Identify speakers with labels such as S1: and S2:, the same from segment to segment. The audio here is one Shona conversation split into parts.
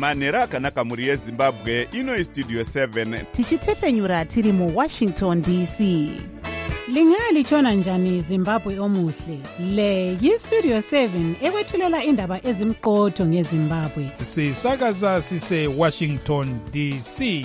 S1: Manheru akanaka mhuri yeZimbabwe. Ino Studio 7
S2: tichitefenyura tiri muWashington DC.
S3: Lingalitshona njani Zimbabwe omuhle? Le yiStudio 7 ekwethulela indaba ezimqotho ngeZimbabwe.
S4: Sisakaza sise Washington DC.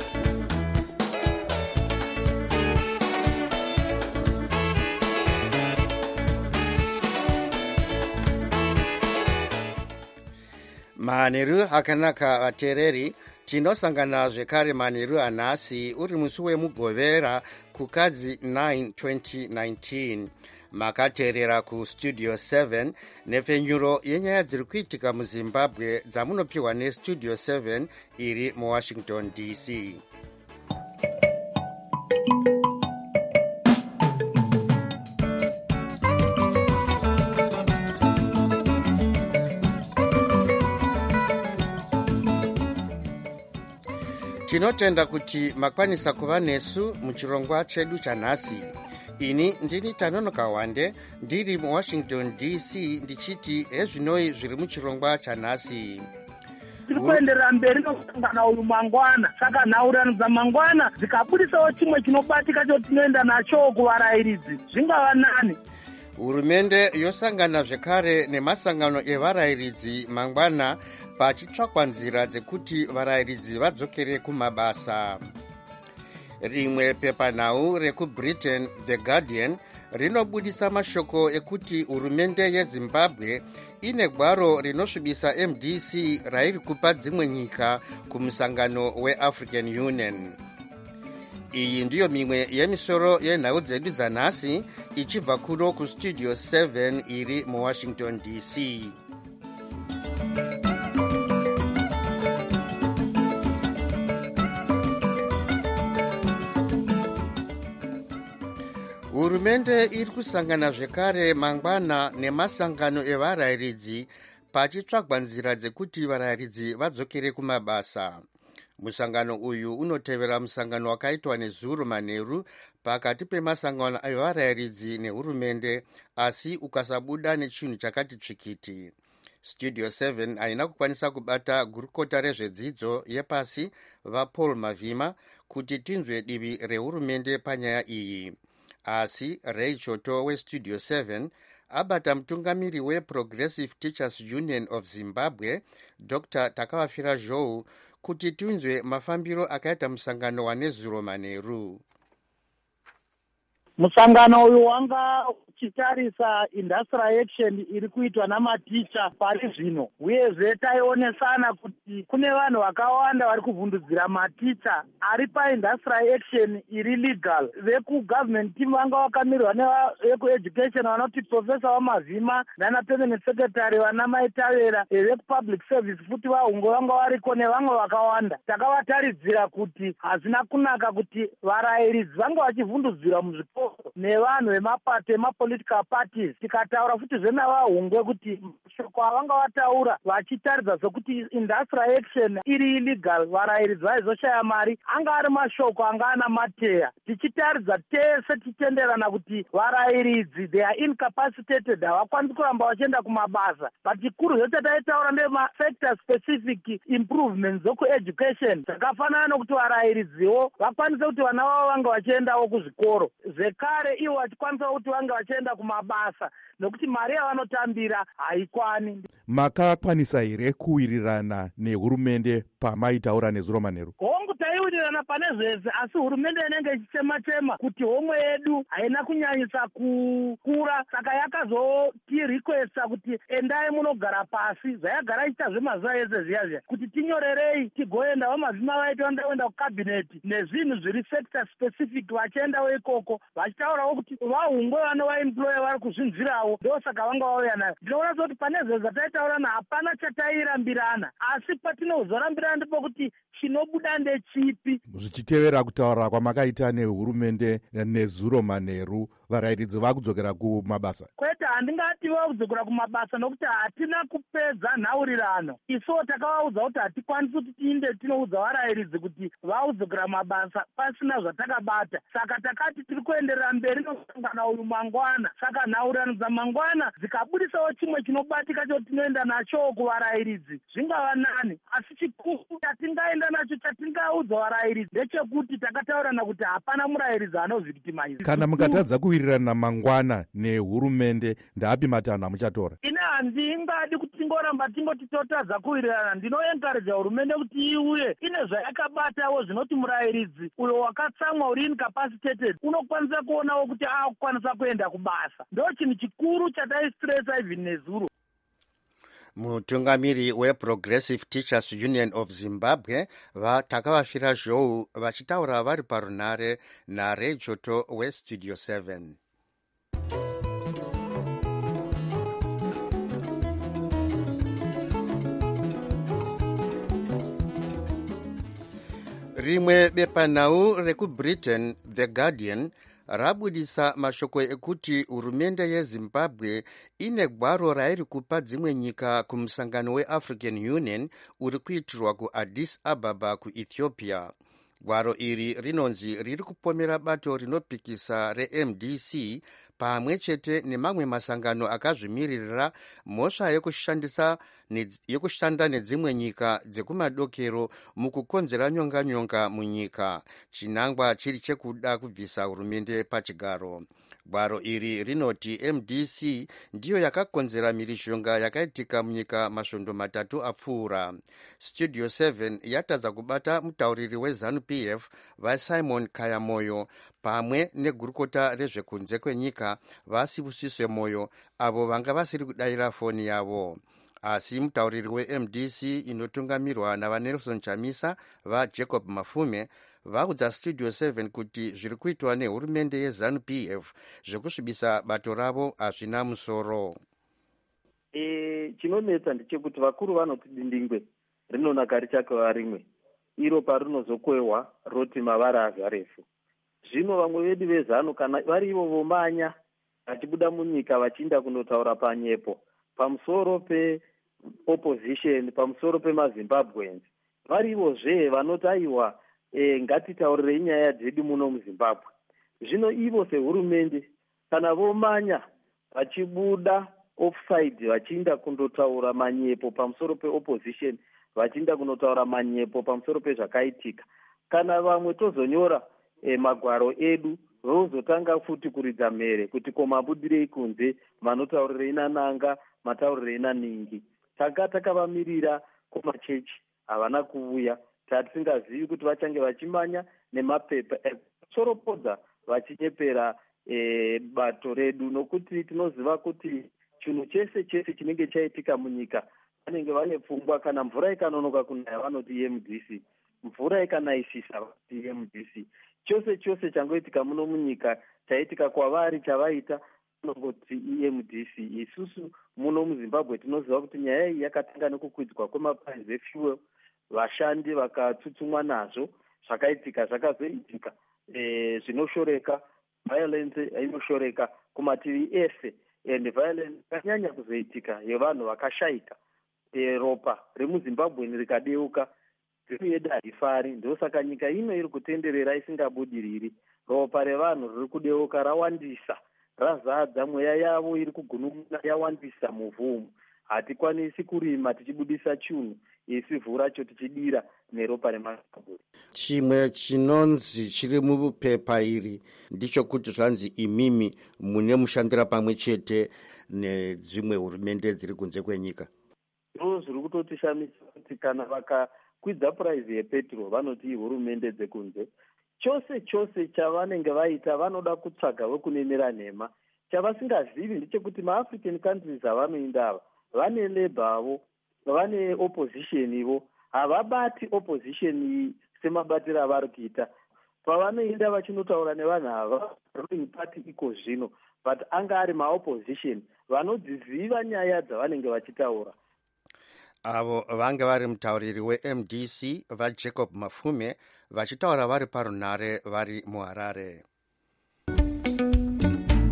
S5: Manheru akanaka vateereri, tinosangana zvekare manheru anhasi uri musi wemugovera kukadzi 9 2019. Makateerera kuStudio 7 nepfenyuro yenyaya dziri kuitika muZimbabwe dzamunopiwa neStudio 7 iri muWashington DC. Tinotenda kuti makwanisa kuva nesu muchirongwa chedu chanhasi. Ini ndini Tanonoka Wande ndiri muWashington DC ndichiti ezvinoi zviri muchirongwa chanhasi.
S6: Tiri kuenderera mberi nokusangana uyu mangwana. Saka nhaurano dzamangwana dzikabudisawo chimwe chinobatika chotinoenda nacho kuvarayiridzi zvingava nani.
S5: Hurumende yosangana zvekare nemasangano evarayiridzi mangwana pachitsvakwa nzira dzekuti varayiridzi vadzokere kumabasa. Rimwe pepanhau rekuBritain, The Guardian, rinobudisa mashoko ekuti hurumende yeZimbabwe ine gwaro rinosvibisa MDC rairi kupa dzimwe nyika kumusangano weAfrican Union. Iyi ndiyo mimwe yemisoro yenhau dzedu dzanhasi ichibva kuno kuStudio 7 iri muWashington DC. Hurumende iri kusangana zvekare mangwana nemasangano evarayiridzi pachitsvagwa nzira dzekuti varayiridzi vadzokere kumabasa. Musangano uyu unotevera musangano wakaitwa neZuro Manheru pakati pemasangano evarayiridzi nehurumende, asi ukasabuda nechinhu chakati tsvikiti. Studio 7 haina kukwanisa kubata gurukota rezvedzidzo yepasi vaPaul Mavhima kuti tinzwe divi rehurumende panyaya iyi. Asi Ray Choto weStudio 7 abata mutungamiri weProgressive Teachers Union of Zimbabwe, Dr. Takavafira Zhou, kuti tinzwe mafambiro akaita musangano waneZuro Manheru.
S6: Musangano uyu wanga uchitarisa industrial action iri kuitwa namaticha pari zvino, uyezve taionesana kuti kune vanhu vakawanda vari kuvhundudzira maticha ari paindustrial action iri legal. Vekugovernment team vanga vakamirwa nevekueducation vanoti Professor Wamavhima nana permanent secretary vana Maitavera, vekupublic service futi vahungo vanga variko nevamwe vakawanda. Takavataridzira kuti hazina kunaka kuti varayiridzi vanga vachivhundudzira muzvikoro nevanhu vemapato emapolitical parties. Tikataura futi zvenavahungwe kuti shoko avanga vataura vachitaridza sokuti industrial action iri illegal, varayiridzi vaizoshaya mari, anga ari mashoko anga ana mateya. Tichitaridza tese titenderana kuti varayiridzi they are incapacitated, havakwanisi kuramba vachienda kumabasa. But chikuru zvetataitaura ndemafactor specific improvements zokueducation dzakafanana nokuti varayiridziwo vakwanise kuti vana vavo vanga vachiendawo kuzvikoro, zvekare ivo vachikwanisa kuti vange vachienda kumabasa nokuti mari yavanotambira haikwani.
S7: Makakwanisa here kuwirirana nehurumende pamaitaura neZuro Manheru?
S6: Hongu taiwirirana pane zvese, asi hurumende inenge ichitema kuti homwe yedu haina kunyanyisa kukura, saka yakazotirequesta kuti endai munogara pasi, zvayagara ichita zvemazuva ese zviya kuti tinyorerei tigoenda. Vamavhima vaiti vandaenda kukabineti nezvinhu zviri sector specific vachiendawo ikoko vachitaurawo kuti vahungwe vanovaemploya vari kuzvinzvirawo, ndosaka vanga vauya nayo. Ndinoona kuti pane zvese zvataitaurana hapana chatairambirana, asi patinozorambirana ndipo kuti chinobuda ndechipi.
S7: Zvichitevera kutaura kwamakaita nehurumende neZuro Manheru, varairidzi vakudzokera kumabasa?
S6: Kwete, handingati vakudzokera kumabasa nokuti hatina kupedza nhaurirano. Isuwo takavaudza kuti hatikwanisi kuti tiinde tinoudza varairidzi kuti vakudzokera mabasa pasina zvatakabata. Saka takati tiri kuenderera mberi nosangana uyu mangwana. Saka nhaurirano dzamangwana dzikabudisawo chimwe chinobatika cho tinoenda nacho kuvarairidzi zvingava nani. Asi chikuru chatingaenda nacho chatingaudza varairidzi ndechekuti takataurana kuti hapana murairidzi anovhictimize.
S7: Kana mukatadza kuwirirana mangwana nehurumende, ndapi matanho amuchatora?
S6: Ine handingadi kuti tingoramba tingoti totadza kuwirirana. Ndinoenkareja hurumende kuti iuye ine zvayakabatawo zvinoti murairidzi uyo wakatsamwa uri incapacitated unokwanisa kuonawo kuti akukwanisa kuenda kubasa. Ndo chinhu chikuru chataistresa even nezuro.
S5: Mutungamiri weProgressive Teachers Union of Zimbabwe takavafira zhou vachitaura vari parunare naRay Joto weStudio 7. Rimwe bepanhau rekuBritain, The Guardian, rabudisa mashoko ekuti hurumende yeZimbabwe ine gwaro rairi kupa dzimwe nyika kumusangano weAfrican Union uri kuitirwa kuAddis Ababa kuEthiopia. Gwaro iri rinonzi riri kupomera bato rinopikisa reMDC pamwe chete nemamwe masangano akazvimiririra mhosva yekushanda nedzimwe nyika dzekumadokero mukukonzera nyonganyonga munyika, chinangwa chiri chekuda kubvisa hurumende pachigaro. Gwaro iri rinoti MDC ndiyo yakakonzera mhirizhonga yakaitika munyika masvondo matatu apfuura. Studio 7 yatadza kubata mutauriri weZANU-PF vaSimon Kayamoyo pamwe negurukota rezvekunze kwenyika vaSibusiswe Moyo, avo vanga vasiri kudayira foni yavo. Asi mutauriri weMDC inotungamirwa navaNelson Chamisa vaJacob Mafume vaudza Studio 7 kuti zviri kuitwa nehurumende yeZANU-PF zvekusvibisa bato ravo hazvina musoro.
S8: Chinonetsa ndechekuti vakuru vanoti dindingwe rinonaka richakava rimwe, iro parinozokwewa roti mavara azvarefu. Zvino vamwe vedu vezanu kana vari ivo vomanya vachibuda munyika vachiinda kundotaura panyepo pamusoro peopposition, pamusoro pemaZimbabweans, vari ivozve vanotaiwa ngatitaurirei nyaya dzedu muno muZimbabwe. Zvino ivo sehurumende kana vomanya vachibuda offside vachiinda kundotaura manyepo pamusoro peopposition, vachiinda kundotaura manyepo pamusoro pezvakaitika, kana vamwe tozonyora magwaro edu vozotanga futi kuridza mhere kuti komabudirei kunze, manotaurirei nananga, mataurirei naningi. Takavamirira kumachechi havana kuuya, tatisingazivi kuti vachange vachimanya nemapepa ekusoropodza vachinyepera bato redu, nokuti tinoziva kuti chinhu chese chese chinenge chaitika munyika vanenge vane pfungwa. Kana mvura ikanonoka kunaya vanoti EMDC, mvura ikanayisisa vanoti EMDC. Chose chose changoitika muno munyika chaitika kwavari chavaita vanongoti EMDC. Isusu muno muZimbabwe tinoziva kuti nyaya iyi yakatanga nekukwidzwa kwemaprice efuel, vashandi vakatsutsumwa nazvo, zvakaitika zvakazoitika zvinoshoreka, violence inoshoreka kumativi ese, and violence yakanyanya kuzoitika yevanhu vakashaika, ropa remuZimbabwe rikadeuka, rinoyeda harifari. Ndosaka nyika ino iri kutenderera isingabudiriri, ropa revanhu riri kudeuka rawandisa, razadza, mweya yavo iri kugunun'una yawandisa muvhu. Hatikwanisi kurima tichibudisa chunhu, isi vhu racho tichidira neropa reMaZimbabwe.
S5: Chimwe chinonzi chiri mupepa iri ndichokuti zvanzi imimi mune mushandira pamwe chete nedzimwe hurumende dziri kunze kwenyika.
S8: Ndo zviri kutotishamisa kuti kana vakakwidza puraizi yepetrol vanoti hurumende dzekunze. Chose chose chavanenge vaita vanoda kutsvaga wekunenera nhema. Chavasingazivi ndechekuti maAfrican countries avanoinda ava vane labor avo, vane opposition ivo, havabati opposition semabatiro avari kuita. Pavanoenda vachinotaura nevanhu ava, ruling party iko zvino, but anga ari maopposition vanodziziva nyaya dzavanenge vachitaura.
S5: Avo vanga vari mutauriri weMDC vaJacob Mafume vachitaura vari parunare vari muHarare.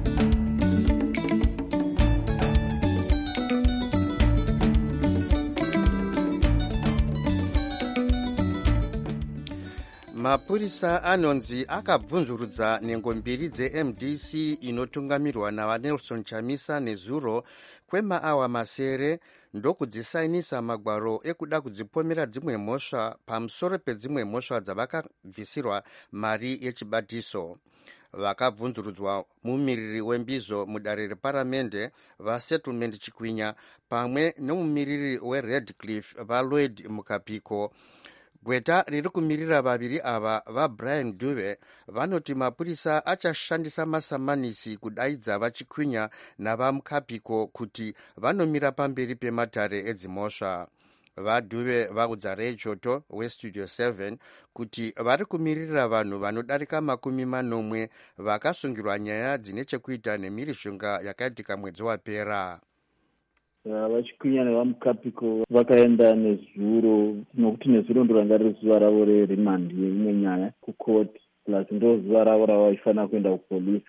S5: mapurisa anonzi akabvunzurudza nhengo mbiri dze-MDC inotungamirwa navanelson chamisa nezuro kwemaawa masere ndokudzisainisa magwaro ekuda kudzipomera dzimwe mhosva pamusoro pedzimwe mhosva dzavakabvisirwa mari yechibatiso. Vakabvunzurudzwa mumiriri wembizo mudare reparamende vasettlement Chikwinya pamwe nomumiriri weRedcliffe vaLloyd Mukapiko. Gweta riri kumirira vaviri ava vaBrian Dube vanoti mapurisa achashandisa masamanisi kudaidza vaChikwinya navamukapiko kuti vanomira pamberi pematare edzimhosva. VaDube vaudza Ray Choto weStudio 7 kuti vari kumirira vanhu vanodarika 40 vakasungirwa nyaya dzine chekuita nemhirizhonga yakaitika mwedzi wapera.
S9: Vachikwinya nevamukapiko vakaenda nezuro, nokuti nezuro ndo ranga riri zuva ravo rerimandi yeimwe nyaya kukoti, plus ndo zuva ravo ravaifanira kuenda kupolisi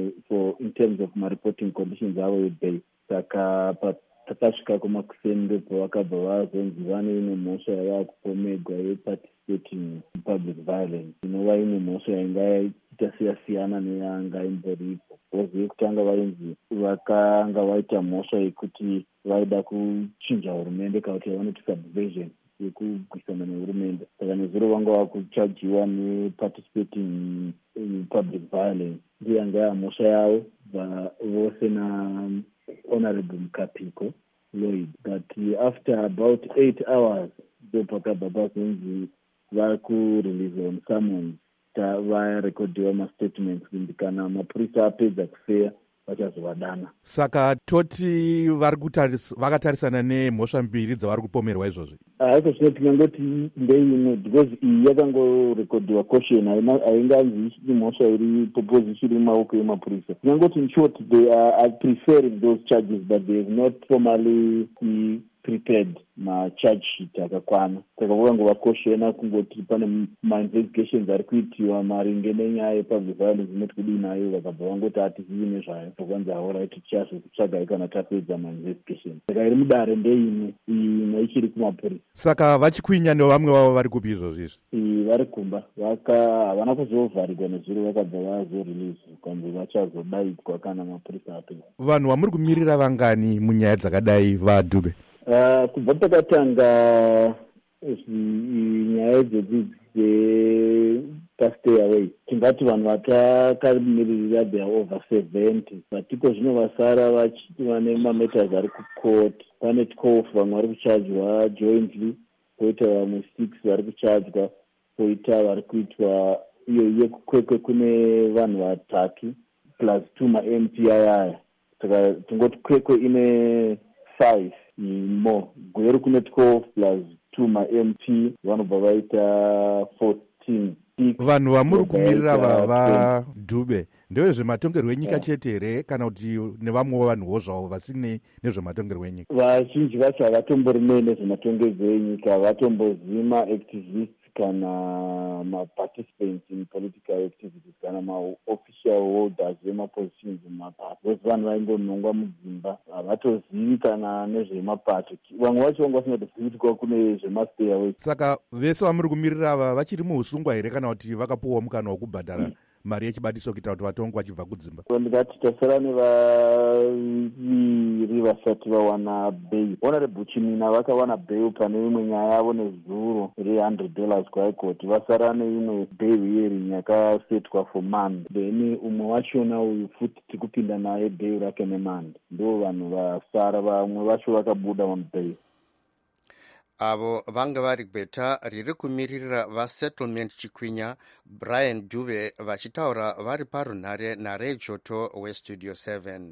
S9: in terms of reporting conditions avo yebail. Saka takasvika kumakuseni ndipo vakabva vazonzi vane imwe mhosva yava kupomegwa yeparticipating in public violence, inova imwe mhosva yainga yaita siyasiyana neyanga imboripo. Bozi yekutanga vainzi vakanga vaita mhosva yekuti vaida kuchinja hurumende kana kuti yavanoti subversion yekugwisana nehurumende. Saka nezuro vanga vakuchajiwa neparticipating in public violence, ndiyo yanga yamhosva yavo vose na Honorable Mukapiko Lloyd. But after about 8 hours ndopakabva pazonzi vari kurelease on summons varekodhiwa mastatements kundikana mapurisa apedza kufeya vachazovadana.
S7: Saka toti vakatarisana nemhosva mbiri dzavari kupomerwa izvozvi.
S9: Haiko zvino tingangoti ndeimwe, because iyi yakangorekodhiwa caution, hainganzi imhosva iri proposition iri mumaoko emapurisa. Tingangoti in short they are preferring those charges but they have not formally prepared macharge sheet akakwana. Saka vakangova caution kungoti pane mainvestigations ari kuitiwa maringe nenyaya yepublic violence inoti kudii nayo, vakabva vangoti hatizivi nezvayo, vakwanzi alright tichazokutsvagai kana tapedza mainvestigations. Saka iri mudare ndeimwe, imwe ichiri kumapurisa.
S7: Saka vaChikwinya nevamwe vavo vari kupi izvozvi?
S9: Vari kumba, havana kuzovharigwa nezuro, vakabva vazorelease kwanzi vachazodaidzwa kana mapurisa apedza.
S7: Vanhu vamuri kumirira vangani munyaya dzakadai vaDube?
S9: Kubva takatanga nyaya dzedzidzi dzepastay away, tingati vanhu vatakamirira they are over 70, vatiko zvino vasara vane mameters ari kucourt. Pane 12 vamwe vari kuchajwa jointly, poita vamwe 6 vari kuchajwa, poita vari kuitwa iyo yekukwekwe kune vanhu 3 plus 2 ma-MP aya. Saka tingoti kwekwe ine 5 more, gweri kune 12 plus 2 ma-MP vanobva vaita 14.
S7: Vanhu vamuri kumirira vaDube ndezvematongerwo enyika chete here kana kuti nevamwewo vanhuwo zvavo vasine nezvematongerwo enyika?
S9: Vazhinji vacho havatombori nezvematongerwo enyika, havatombozivi maactivists kana maparticipants in political activities kana maofficial holders vemapositions mumapato. Vose vanhu vaingonongwa mudzimba, havatozivi kana nezvemapato. Vamwe vacho vanga vasingatozivi kuti kune zvemastay away. Saka
S7: vese vamuri kumirira ava vachiri muusungwa here kana kuti vakapuwa mukana wokubhadhara mari yechibatiso kuita kuti vatongwe vachibva kudzimba? Ndikati tasara nevaviri vasati vawana bail. Honorable Chimina vakawana bail pane imwe nyaya yavo nezuro $100 kwaikoti, vasara neimwe bail hearing yakasetwa for month. Then umwe wachona uyu futi tikupinda naye bail rake nemandi. Ndo vanhu vasara, vamwe vacho vakabuda on bail.
S5: Avo vanga vari gweta riri kumirira vasettlement Chikwinya, Brian Dube vachitaura vari parunhare naRay Choto weStudio 7.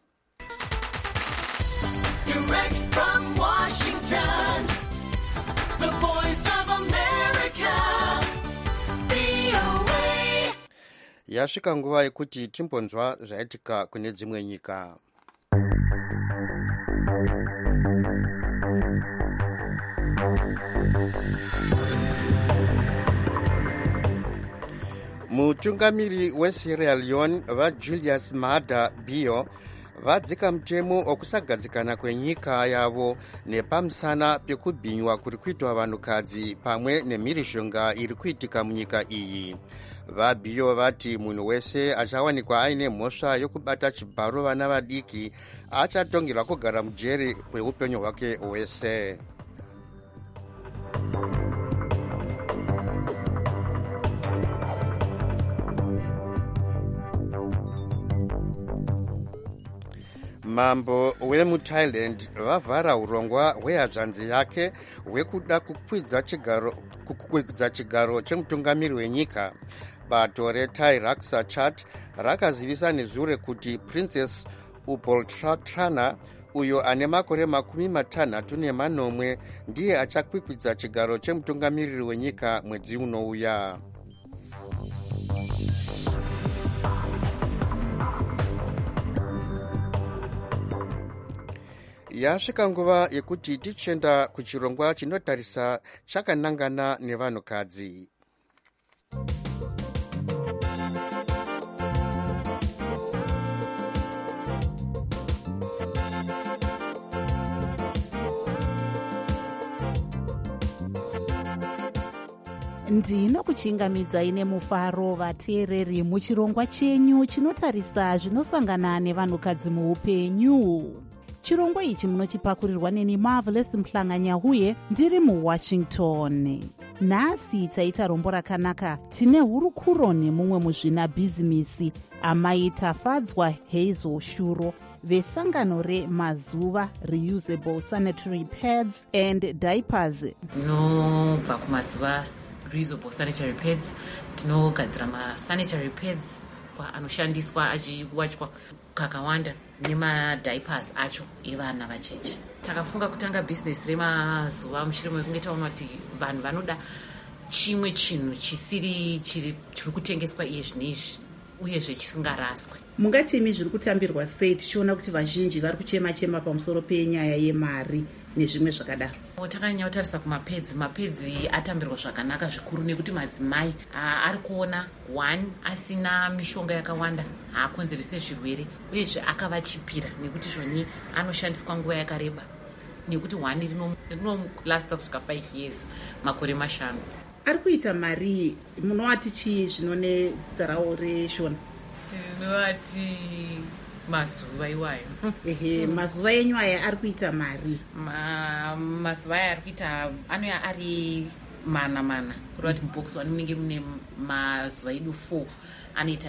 S5: Direct from Washington, the voice of America, VOA. Yasvika nguva yekuti timbonzwa zvaitika kune dzimwe nyika. Mutungamiri weSierra Leone vaJulius Maada Bio vadzika mutemo okusagadzikana kwenyika yavo nepamusana pekubhinywa kuri kuitwa vanhukadzi pamwe nemhirizhonga iri kuitika munyika iyi. vabhiyo vati munhu wese achawanikwa aine mhosva yokubata chibharo vana vadiki achatongerwa kugara mujeri kweupenyu hwake hwese. Mambo wemuThailand vavhara urongwa hwehadzvanzi yake hwekuda kukwidza chigaro chemutungamiri wenyika. Bato reThai Raksa Chat rakazivisa nezuro kuti Princess Uboltratrana uyo ane makore 64 ndiye achakwikwidza chigaro chemutungamiriri wenyika mwedzi unouya. Yasvika nguva yekuti tichenda kuchirongwa chinotarisa chakanangana nevanhukadzi.
S2: ndinokuchingamidzai nemufaro vateereri muchirongwa chenyu chinotarisa zvinosangana nevanhukadzi muupenyu. chirongwa ichi munochipakurirwa neni Marvelous Mhlanga-Nyahuye ndiri muWashington. nhasi taita rombo rakanaka. tine hurukuro nemumwe muzvinabhizimisi amai Tafadzwa Hazel Shuro vesangano remazuva Reusable Sanitary Pads and Diapers.
S10: Tinobva kumazuva Reusable Sanitary Pads, tinogadzira masanitary pads anoshandiswa achiwachwa kakawanda nemadiapers acho evana vacheche. Takafunga kutanga bhizinesi remazuva mushure mekunge taona kuti vanhu vanoda chimwe chinhu chiri kutengeswa iye zvinezvi uyezve chisingaraswi.
S2: Mungati imi zviri kutambirwa sei tichiona kuti vazhinji vari kuchema pamusoro penyaya yemari nezvimwe zvakadaro?
S10: Takanyanya kutarisa mapedzi atambirwa zvakanaka zvikuru nekuti madzimai ari kuona asina mishonga yakawanda haakonzerese zvirwere uyezve akavachipira nekuti zvoni anoshandiswa nguva yakareba nekuti rinomulasta kusvika 5 years, makore 5.
S2: Ari kuita mari munovati chii zvinone zita rawo reshona?
S10: Tinovati mazuva iwayo.
S2: mazuva enyu aya ari kuita mari?
S10: Mazuva aya ari kuita anoya ari mana kureva kuti mubox one munenge mune mazuva edu 4 anoita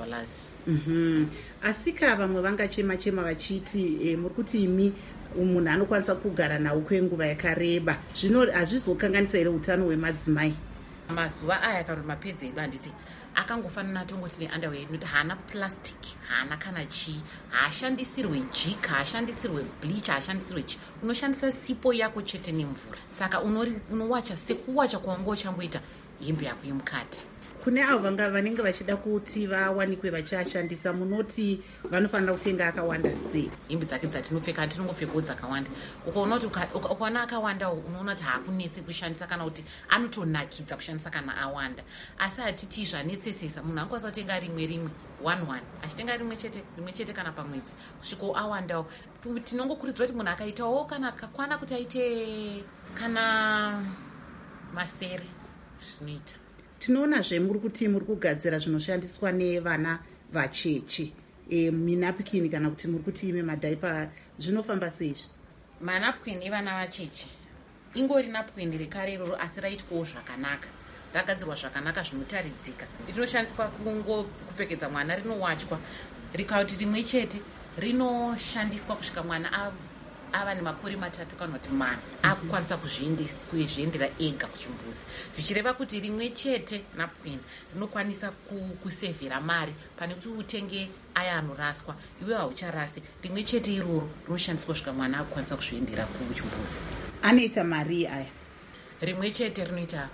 S10: $10.
S2: Asika vamwe vangachema vachiti muri kuti imi munhu anokwanisa kugara nawo kwenguva yakareba, zvino hazvizokanganisa here utano hwemadzimai?
S10: Mazuva aya kana mapedzi edu handiti akangofanana tongoti neunderwear nekuti haana plastic, haana kana chii, haashandisirwe jik, haashandisirwe bleach, haashandisirwe chii, unoshandisa sipo yako chete nemvura. Saka unowacha sekuwacha kwanga uchangoita hembe yako yemukati.
S2: Kune avo vanenge vachida kuti vawanikwe vachiashandisa, munoti vanofanira kutenga akawanda sei?
S10: Hembe dzake dzatinopfeka hatinongopfekawo dzakawanda. Ukaona kuti ukaona akawanda unoona kuti haakunetse kushandisa kana kuti anotonakidza kushandisa kana awanda. Asi hatiti zvanetsesesa, munhu anokwanisa kutenga rimwe 1 achitenga rimwe chete kana pamwedzi kusvikawo awandawo. Tinongokurudzira kuti munhu akaitawo kana kakwana kuti aite kana masere zvinoita.
S2: Tinoonazve muri kuti muri kugadzira zvinoshandiswa nevana vacheche, minapukini kana kuti muri kuti ime madhaipa, zvinofamba seizvi?
S10: Manapukini evana vacheche ingori napukini rekare iroro, asi raitwawo zvakanaka, ragadzirwa zvakanaka zvinotaridzika. Rinoshandiswa kupfekedza mwana, rinowachwa, rikauti rimwe chete rinoshandiswa kusvika mwana ava nemakore 3 kana kuti 4 akukwanisa kuzviendera ega kuchimbuzi, zvichireva kuti rimwe chete napukini rinokwanisa kusevhera mari pane kuti utenge aya anoraswa, iwe haucharasi. Rimwe chete iroro rinoshandiswa kusvika mwana akukwanisa kuzviendera kuchimbuzi.
S2: Anoita mari aya?
S10: Rimwe chete rinoita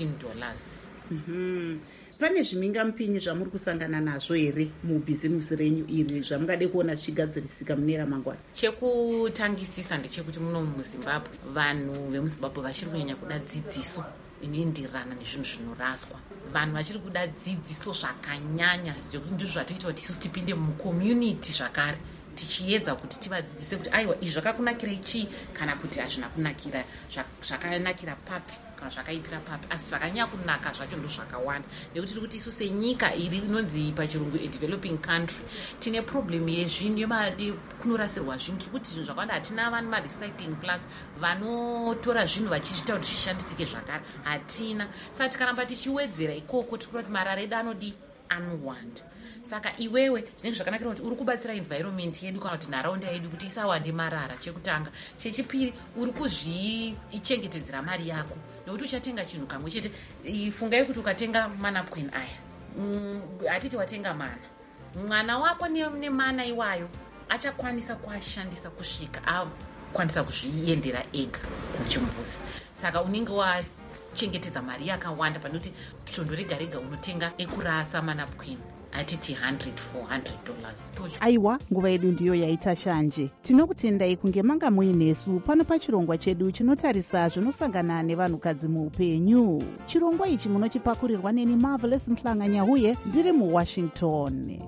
S10: $15.
S2: Pane zvimingamupinyi zvamuri kusangana nazvo here mubhizimusi renyu iri zvamungade kuona zvichigadzirisika mune ramangwana?
S10: Chekutangisisa ndechekuti muno muZimbabwe vanhu vemuZimbabwe vachiri kunyanya kuda dzidziso inoenderana nezvinhu zvinoraswa. Vanhu vachiri kuda dzidziso zvakanyanya, ndizvo zvatoita kuti isusu tipinde mucommunity zvakare tichiedza kuti tivadzidzise kuti aiwa izvi zvakakunakira ichii kana kuti hazvina kunakira zvakanakira papi kana zvakaipira papi, asi zvakanyanya kunaka zvacho ndo zvakawanda, nekuti tiri kuti isu senyika iri inonzi pachirungu developing country tine problem yezvinhu yemade kunorasirwa zvinhu. Tiri kuti zvinhu zvakawanda hatina vanhu marecycling plants vanotora zvinhu vachizvita kuti zvishandisike zvakare, hatina. Saka tikaramba tichiwedzera ikoko tikuti kuti marara edu anowanda. Saka iwewe zvinenge zvakanakira kuti uri kubatsira environment yedu kana kuti nharaunda yedu kuti isawande marara, chekutanga. Chechipiri, uri kuzvichengetedzera mari yako, nekuti uchatenga chinhu kamwe chete. Fungai kuti ukatenga manapquin aya, hatiti watenga mwana wako nemana iwayo achakwanisa kuashandisa kusvika akwanisa kuzviendera ega kuchimbuzi. Saka unenge wachengetedza mari yakawanda pane kuti chondo rega rega unotenga ekurasa manapquin atiti $100 $400.
S2: Aiwa, nguva yedu ndiyo yaita shanje. Tinokutendai kunge manga muinesu pano pachirongwa chedu chinotarisa zvinosangana nevanhukadzi muupenyu. Chirongwa ichi munochipakurirwa neni Marvelous Mhlanga Nyahuye, ndiri muWashington.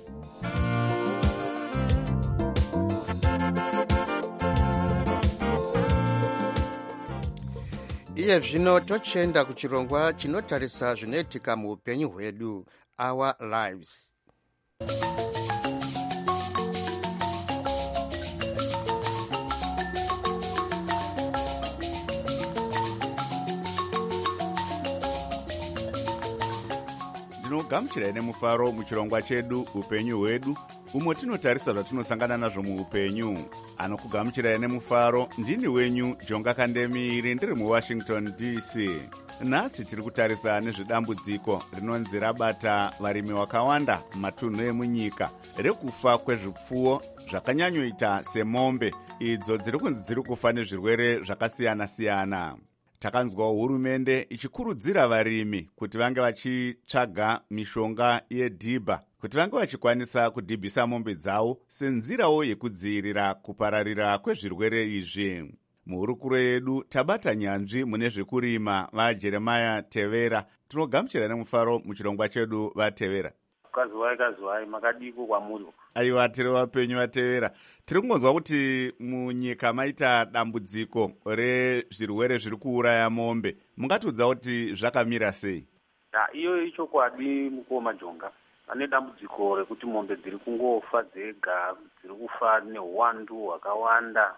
S5: iye zvino tochenda kuchirongwa chinotarisa zvinoitika muupenyu hwedu, Our Lives.
S1: Ndinogamuchirai nemufaro muchirongwa chedu upenyu hwedu, umo tinotarisa zvatinosangana nazvo muupenyu. Anokugamuchirai nemufaro ndini wenyu Jonga Kandemiri, ndiri muWashington DC. Nhasi tiri kutarisa nezvedambudziko rinonzi rabata varimi vakawanda matunhu emunyika, rekufa kwezvipfuwo zvakanyanyoita semombe, idzo dziri kunzi dziri kufa nezvirwere zvakasiyana-siyana. Takanzwa hurumende ichikurudzira varimi kuti vange vachitsvaga mishonga yedhibha kuti vange vachikwanisa kudhibhisa mombe dzavo senzirawo yekudzivirira kupararira kwezvirwere izvi. Muhurukuro yedu tabata nyanzvi mune zvekurima vaJeremia Tevera. Tinogamuchira nemufaro muchirongwa chedu vaTevera.
S8: Kazwai makadiko kwamuri.
S1: Aiwa, tiri vapenyu vaTevera. Tiri kungonzwa kuti munyika maita dambudziko rezvirwere zviri kuuraya mombe. Mungatiudza kuti zvakamira sei?
S8: Iyo ichokwadi mukoma Jonga. Pane dambudziko rekuti mombe dziri kungofa dzega, dziri kufa neuwandu hwakawanda.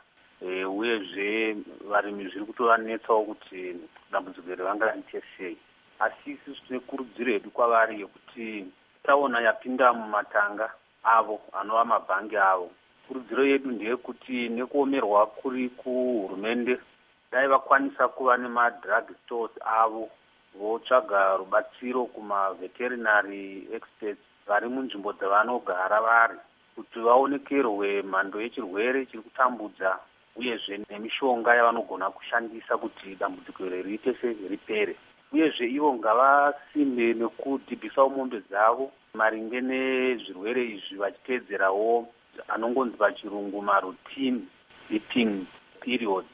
S8: Uyezve varimi zviri kutovanetsawo kuti dambudziko iri vangaite sei. Asi isusu tine kurudziro yedu kwavari yekuti taona yapinda mumatanga avo anova mabhangi avo. Kurudziro yedu ndeyekuti nekuomerwa kuri kuhurumende dai vakwanisa kuva nemadrug stores avo, votsvaga rubatsiro kumaveterinary experts vari munzvimbo dzavanogara vari, kuti vaonekerwe mhando yechirwere chiri kutambudza uyezve nemishonga yavanogona kushandisa kuti dambudziko iri riite ripere. Uyezve ivo ngavasimbe nekudhibhisawo mombe dzavo maringe nezvirwere izvi vachiteedzerawo anongonzi pachirungu maroutine dipping periods.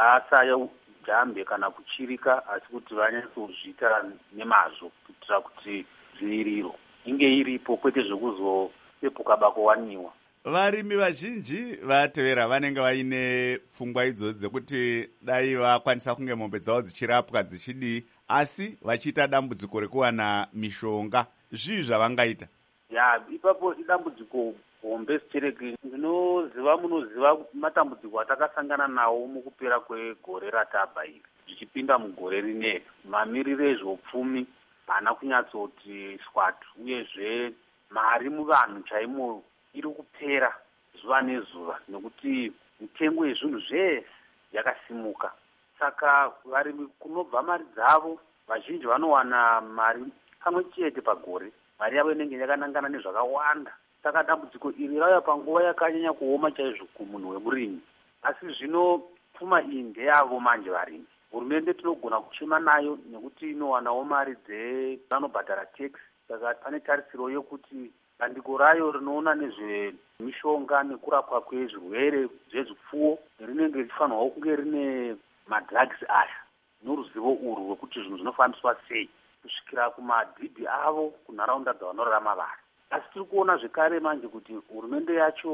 S8: Vasajambe kana kuchirika, asi kuti vanyatsozviita nemazvo kuitira kuti dziviriro inge iripo, kwete zvekuzopepuka bako waniwa.
S1: Varimi vazhinji vaTevera vanenge vaine pfungwa idzodzo dzekuti dai vakwanisa kunge mombe dzavo dzichirapwa dzichidii, asi vachiita dambudziko rekuwana mishonga. Zvii zvavangaita?
S8: Ipapo idambudziko hombe zitereki. Munoziva matambudziko atakasangana nawo mukupera kwegore ratabva iri, zvichipinda mugore rineri. Mamiriro ezveupfumi haana kunyatsoti swatu, uyezve mari muvanhu chaimo iri kupera zuva nezuva, nekuti mitengo yezvinhu zvese yakasimuka. Saka varimi kunobva mari dzavo, vazhinji vanowana mari kamwe chete pagore. Mari yavo inenge yakanangana nezvakawanda. Saka dambudziko iri rauya panguva yakanyanya kuoma chaizvo kumunhu wemurimi. Asi zvino pfuma iyi ndeyavo manje varimi. Hurumende tinogona kuchema nayo nekuti inowanawo mari dzevanobhadhara tax. Saka pane tarisiro yokuti bandiko rayo rinoona nezvemishonga nekurapwa kwezvirwere zvezvipfuwo rinenge richifanirwa kunge rine madrugs aya noruzivo urwu rwekuti zvinhu zvinofambiswa sei kusvikira kumadhibhi avo kunharaunda dzavanorarama vari. Asi tiri kuona zvekare manje kuti hurumende yacho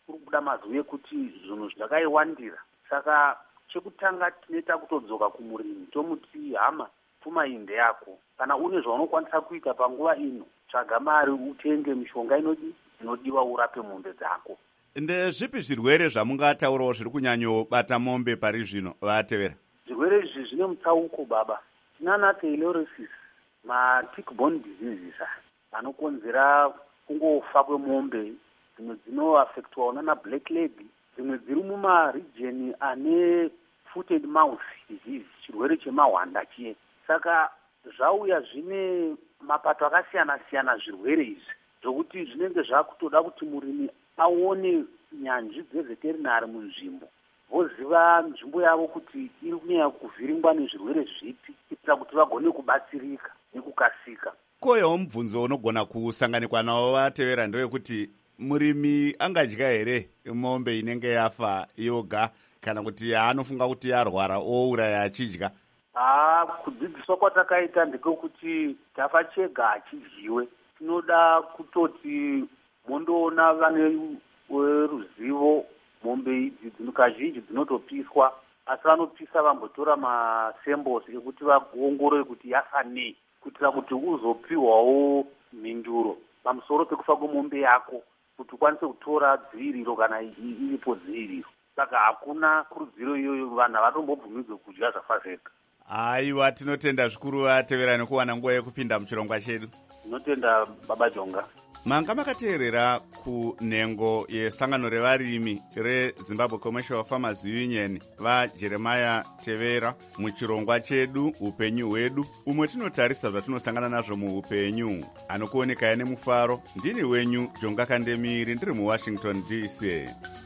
S11: kuri kubuda mazuva ekuti zvinhu zvakaiwandira. Saka chekutanga tinoita kutodzoka kumurimi tomuti hama, pfuma iyi ndeyako. Kana une zvaunokwanisa kuita panguva ino, tsvaga mari utenge mishonga inodiwa urape mombe dzako.
S1: Ndezvipi zvirwere zvamungataurawo zviri kunyanyobata mombe pari zvino vatevera?
S11: Zvirwere izvi zvine mutsauko baba. Tinana Theilerosis, ma-tick-borne diseases anokonzera kungofa kwemombe. Dzimwe dzinoaffectwa nana black leg, dzimwe dziri mumaregion ane footed mouth disease, chirwere chemahwanda chiye. Saka zvauya zvine mapato akasiyana-siyana zvirwere izvi, zvokuti zvinenge zvakutoda kuti murimi aone nyanzvi dzeveterinari munzvimbo, voziva nzvimbo yavo kuti iri kunyanya kuvhiringwa nezvirwere zvipi, kuitira kuti vagone kubatsirika nekukasika.
S1: Koyewo mubvunzo unogona kusanganikwa nawo vatevera ndewekuti murimi angadya here mombe inenge yafa yoga, kana kuti anofunga kuti yarwara ouraya achidya?
S11: Kudzidziswa kwatakaita ndekekuti tafa chega achidyiwe. Tinoda kutoti mondoona vane ruzivo mombe idzi kazhinji dzinotopiswa, asi vanopisa vambotora masamples ekuti vaongorore kuti yafa nei, kuitira kuti uzopiwawo mhinduro pamusoro pekufa kwemombe yako, kuti ukwanise kutora dziviriro kana iripo dziviriro. Saka hakuna kurudziro iyoyo, vanhu havatombobvumidzwe kudya zvafa zvega.
S1: Aiwa, tinotenda zvikuru vatevera nekuwana nguva yekupinda muchirongwa chedu.
S11: Tinotenda baba Jonga.
S1: Manga makateerera kunhengo yesangano revarimi reZimbabwe Commercial Farmers Union vaJeremiah Tevera muchirongwa chedu upenyu hwedu, umwe tinotarisa zvatinosangana nazvo muupenyu. Anokuonekai nemufaro, ndini wenyu Jonga Kandemiri, ndiri muWashington DC.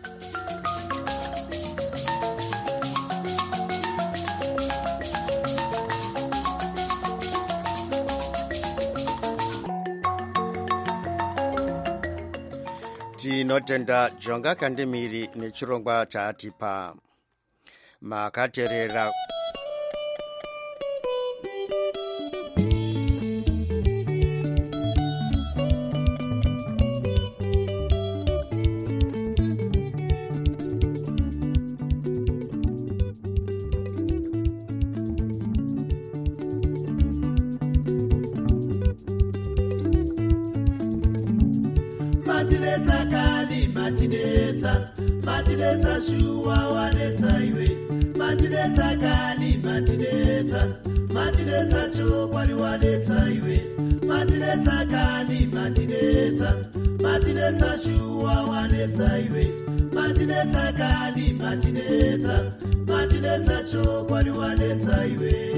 S5: Tinotenda Jonga Kandemiri nechirongwa chaatipa. Makateerera
S12: Matineta shuwa waneta iwe, matineta kani matineta, matineta chokwari waneta iwe, matineta kani matineta, matineta shuwa waneta iwe, matineta kani matineta, matineta chokwari waneta iwe.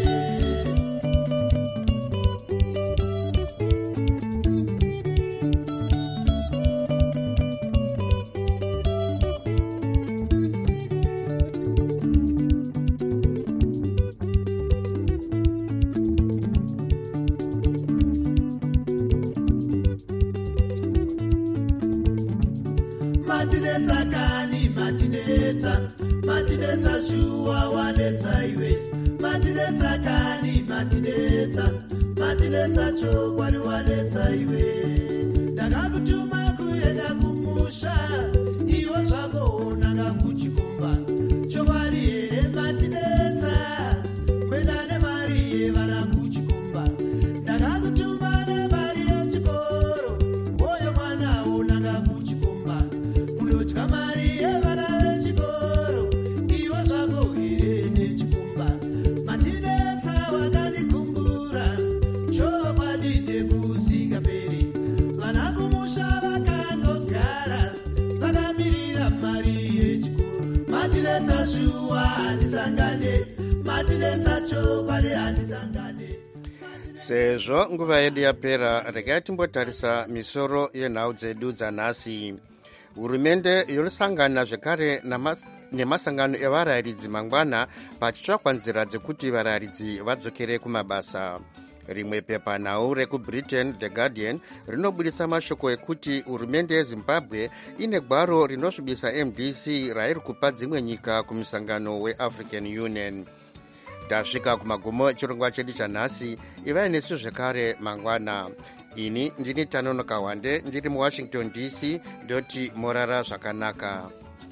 S12: Matineta kani matineta, matineta shuwa waneta iwe, matineta kani matineta, matineta chokwari waneta iwe. Ndakakutuma kuenda kumusha, iwe zvako nanga kuchikomba, chokwari here matineta, kwenda nemari yevana kuchikomba. Ndakakutuma nemari yechikoro, oyo mwana unanga kuchikomba. Unodya mari yevana vechikoro, iwe zvako here nechikomba. Matineta wakandikumbura, chokwadi nekusingaperi. Vana kumusha vakandogara, vakamirira mari yechikoro. Matineta shuwa handisangane, matineta chokwadi handisangane.
S5: Sezvo nguva yedu yapera, regai timbotarisa misoro yenhau dzedu dzanhasi. Hurumende yonosangana zvekare nemasangano evarayiridzi mangwana pachitsvakwa nzira dzekuti varayiridzi vadzokere kumabasa. Rimwe pepanhau rekubritain The Guardian rinobudisa mashoko ekuti hurumende yeZimbabwe ine gwaro rinosvibisa MDC rairi kupa dzimwe nyika kumusangano weAfrican Union. tasvika kumagumo echirongwa chedu chanhasi. Ivai nesu zvekare mangwana. Ini ndini Tanono Kawande ndiri muWashington DC. Ndoti morara zvakanaka.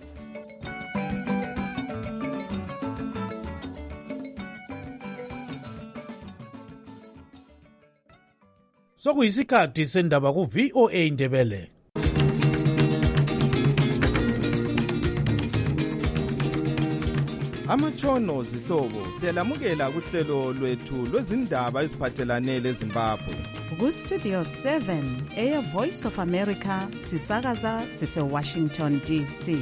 S4: Sokuyisikhathi sendaba ku VOA Ndebele. Amatshono zihlobo siyalamukela kuhlelo lwethu lwezindaba eziphathelane leZimbabwe.
S2: Ku Studio 7 Air Voice of America sisakaza sise Washington DC.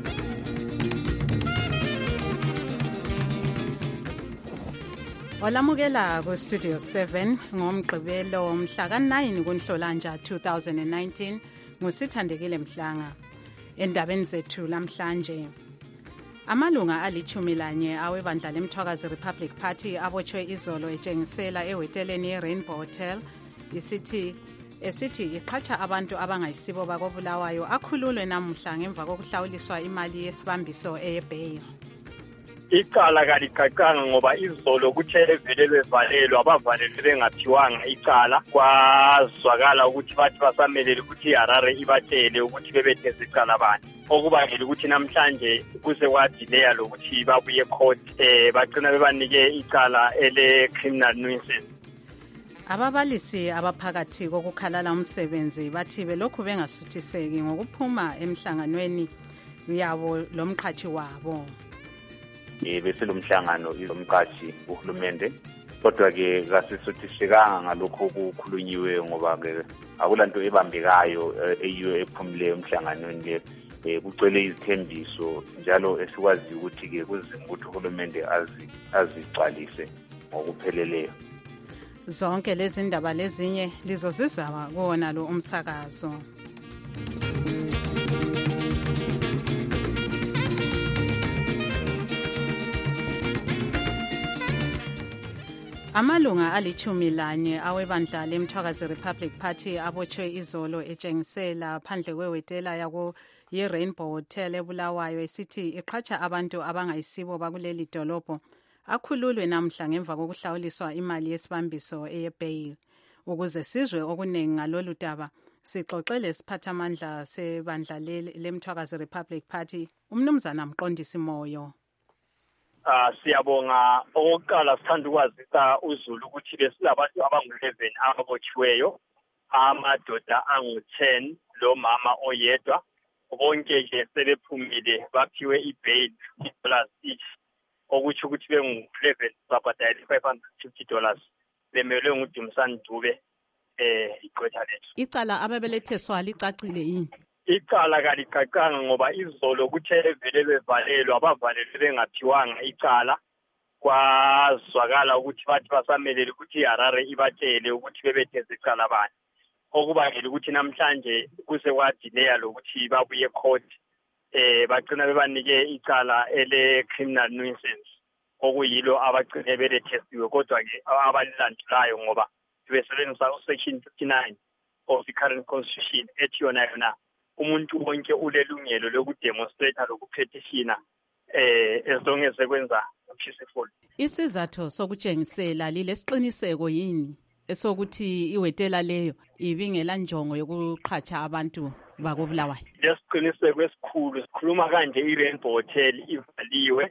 S2: Olamukela ku Studio 7 ngomgqibelo mhla ka9 kuNhlolanja 2019 ngusithandekile Mhlanga. Endabeni zethu lamhlanje, amalunga ali-11 awebandla leMthwakazi Republic Party abotshwe izolo etshengisela ehoteleni ye-Rainbow Hotel esithi iqhatsha abantu abangayisibo bakobulawayo akhululwe namuhla ngemva kokuhlawuliswa imali yesibambiso eyebail.
S13: Icala kalicacanga ngoba izolo kuthe vele bevalelwa abavalelwe bengaphiwanga icala. Kwazwakala ukuthi bathi basamelele ukuthi iHarare ibatshele ukuthi bebetheze icala bani, okubangela ukuthi namhlanje kuze kwadileya lokuthi babuye court bagcina bebanike icala ele-criminal nuisance.
S2: Ababalisi abaphakathi kokukhalala umsebenzi bathi belokhu bengasuthiseki ngokuphuma emhlanganweni yabo lomqhathi wabo.
S14: Bese lo mhlangano izomqhathi uhulumende, kodwa-ke kasisuthisekanga ngalokho okukhulunyiwe ngoba akulanto ebambekayo eyiyo ephumileyo emhlanganweni le. Kucwele izithembiso njalo esikwaziyo ukuthi-ke kuzima ukuthi uhulumende azigcwalise ngokupheleleyo.
S2: Zonke lezi ndaba lezinye lizozizwa kuwona lo umsakazo. Amalunga ali-11 awebandla leMthwakazi Republic Party abotshwe izolo etshengisela phandle kwehotela ye-Rainbow Hotel eBulawayo esithi iqhatsha abantu abangayisibo bakuleli dolobho akhululwe namhla ngemva kokuhlawuliswa imali yesibambiso eyebail. Ukuze sizwe okuningi ngalolu daba, sixoxele isiphathamandla sebandla leMthwakazi Republic Party, umnumzana Mqondisi Moyo.
S13: Siyabonga. Okokuqala sithanda ukwazisa uZulu ukuthi besilabantu abangu-11 ababotshiweyo, amadoda angu-10 lo mama oyedwa. Bonke nje sebephumile baphiwe ibail $50 each, okutsho ukuthi bengu-11 babhadala $550 bemelwe nguDumsani Dube igqwetha lethu.
S2: Icala ababeletheswa licacile yini?
S13: Icala kalicacanga ngoba izolo kuthe vele bevalelwa abavalelwe bengaphiwanga icala. Kwazwakala ukuthi bathi basamelele ukuthi iHarare ibatshele ukuthi bebetheze icala bani, okubangela ukuthi namhlanje kuze kwadileya lokuthi babuye court bagcina bebanike icala ele-criminal nuisance, okuyilo abagcine belethesiwe. Kodwa-ke abalilandelayo ngoba besebenzisa usection 59 of the current constitution ethi yona umuntu wonke ulelungelo lokudemonstrata lokupetitiona as long as ekwenza peaceful.
S2: Isizathu sokutshengisela lilesiqiniseko yini esokuthi iwetela leyo ibingela njongo yokuqhatsha abantu bakobulawayo?
S13: Lesiqiniseko esikhulu sikhuluma kanje iRainbow Hotel ivaliwe,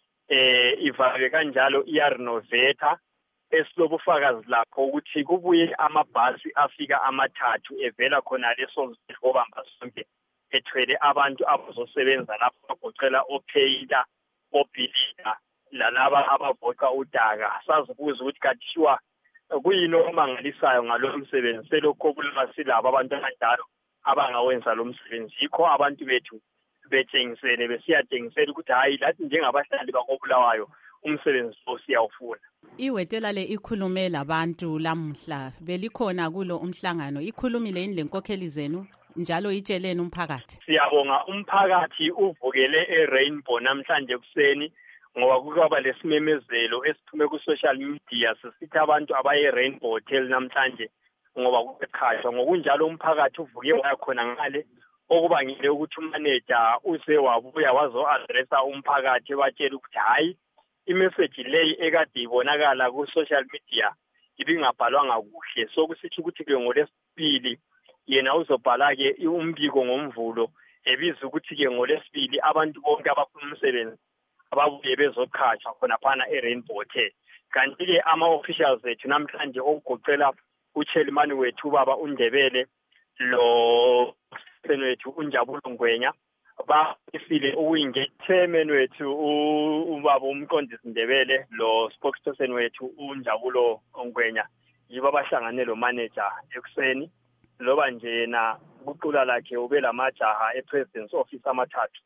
S13: ivalwe kanjalo iyarenovata. Esilobufakazi lapho ukuthi kubuye amabhasi afika amathathu evela khona leso obamba sonke ethwele abantu abazosebenza lapho bagoqela opheyila, obhilida lalaba abavoqa udaka. Sazibuza ukuthi kathiwa kuyini okumangalisayo ngalo msebenzi selokho kulamasilabo abantu abadala abangawenza lo msebenzi. Yikho abantu bethu betshengisele besiyatshengisela ukuthi hayi lathi njengabahlali bakobulawayo umsebenzi osiyawufuna.
S2: Iwetela le ikhulume labantu lamhla, belikhona kulo umhlangano, ikhulumile yini lenkokheli zenu njalo itsheleni umphakathi?
S13: Siyabonga, umphakathi uvukele eRainbow namhlanje kuseni ngoba kukaba lesimemezelo esiphume ku-social media sisithi abantu abaye Rainbow Hotel namhlanje ngoba kuqhathwa. Ngokunjalo umphakathi uvuke wayakhona ngale, okubangile ukuthi umanager uze wabuya wazo-adressa umphakathi batshela ukuthi hayi imessage leyi ekade ibonakala ku-social media ibingabhalwanga kuhle. So kusitsho ukuthi-ke ngolesibili yena uzobhala-ke umbiko ngomvulo ebiza ukuthi-ke ngolesibili abantu bonke abafuna umsebenzi ababuye bezoqhatshwa khonaphana e-Rainbow Hotel. Kanti-ke ama-officials ethu namhlanje okugoqela uchairman wethu ubaba uNdebele lo wethu uNjabulo Ngwenya bafile ukuyingechairman wethu ubaba umqondisi Ndebele lo spokesperson wethu uNjabulo Ngwenya yibo abahlangane lo manager ekuseni loba nje na kuqula lakhe ube lamajaha epresident's office amathathu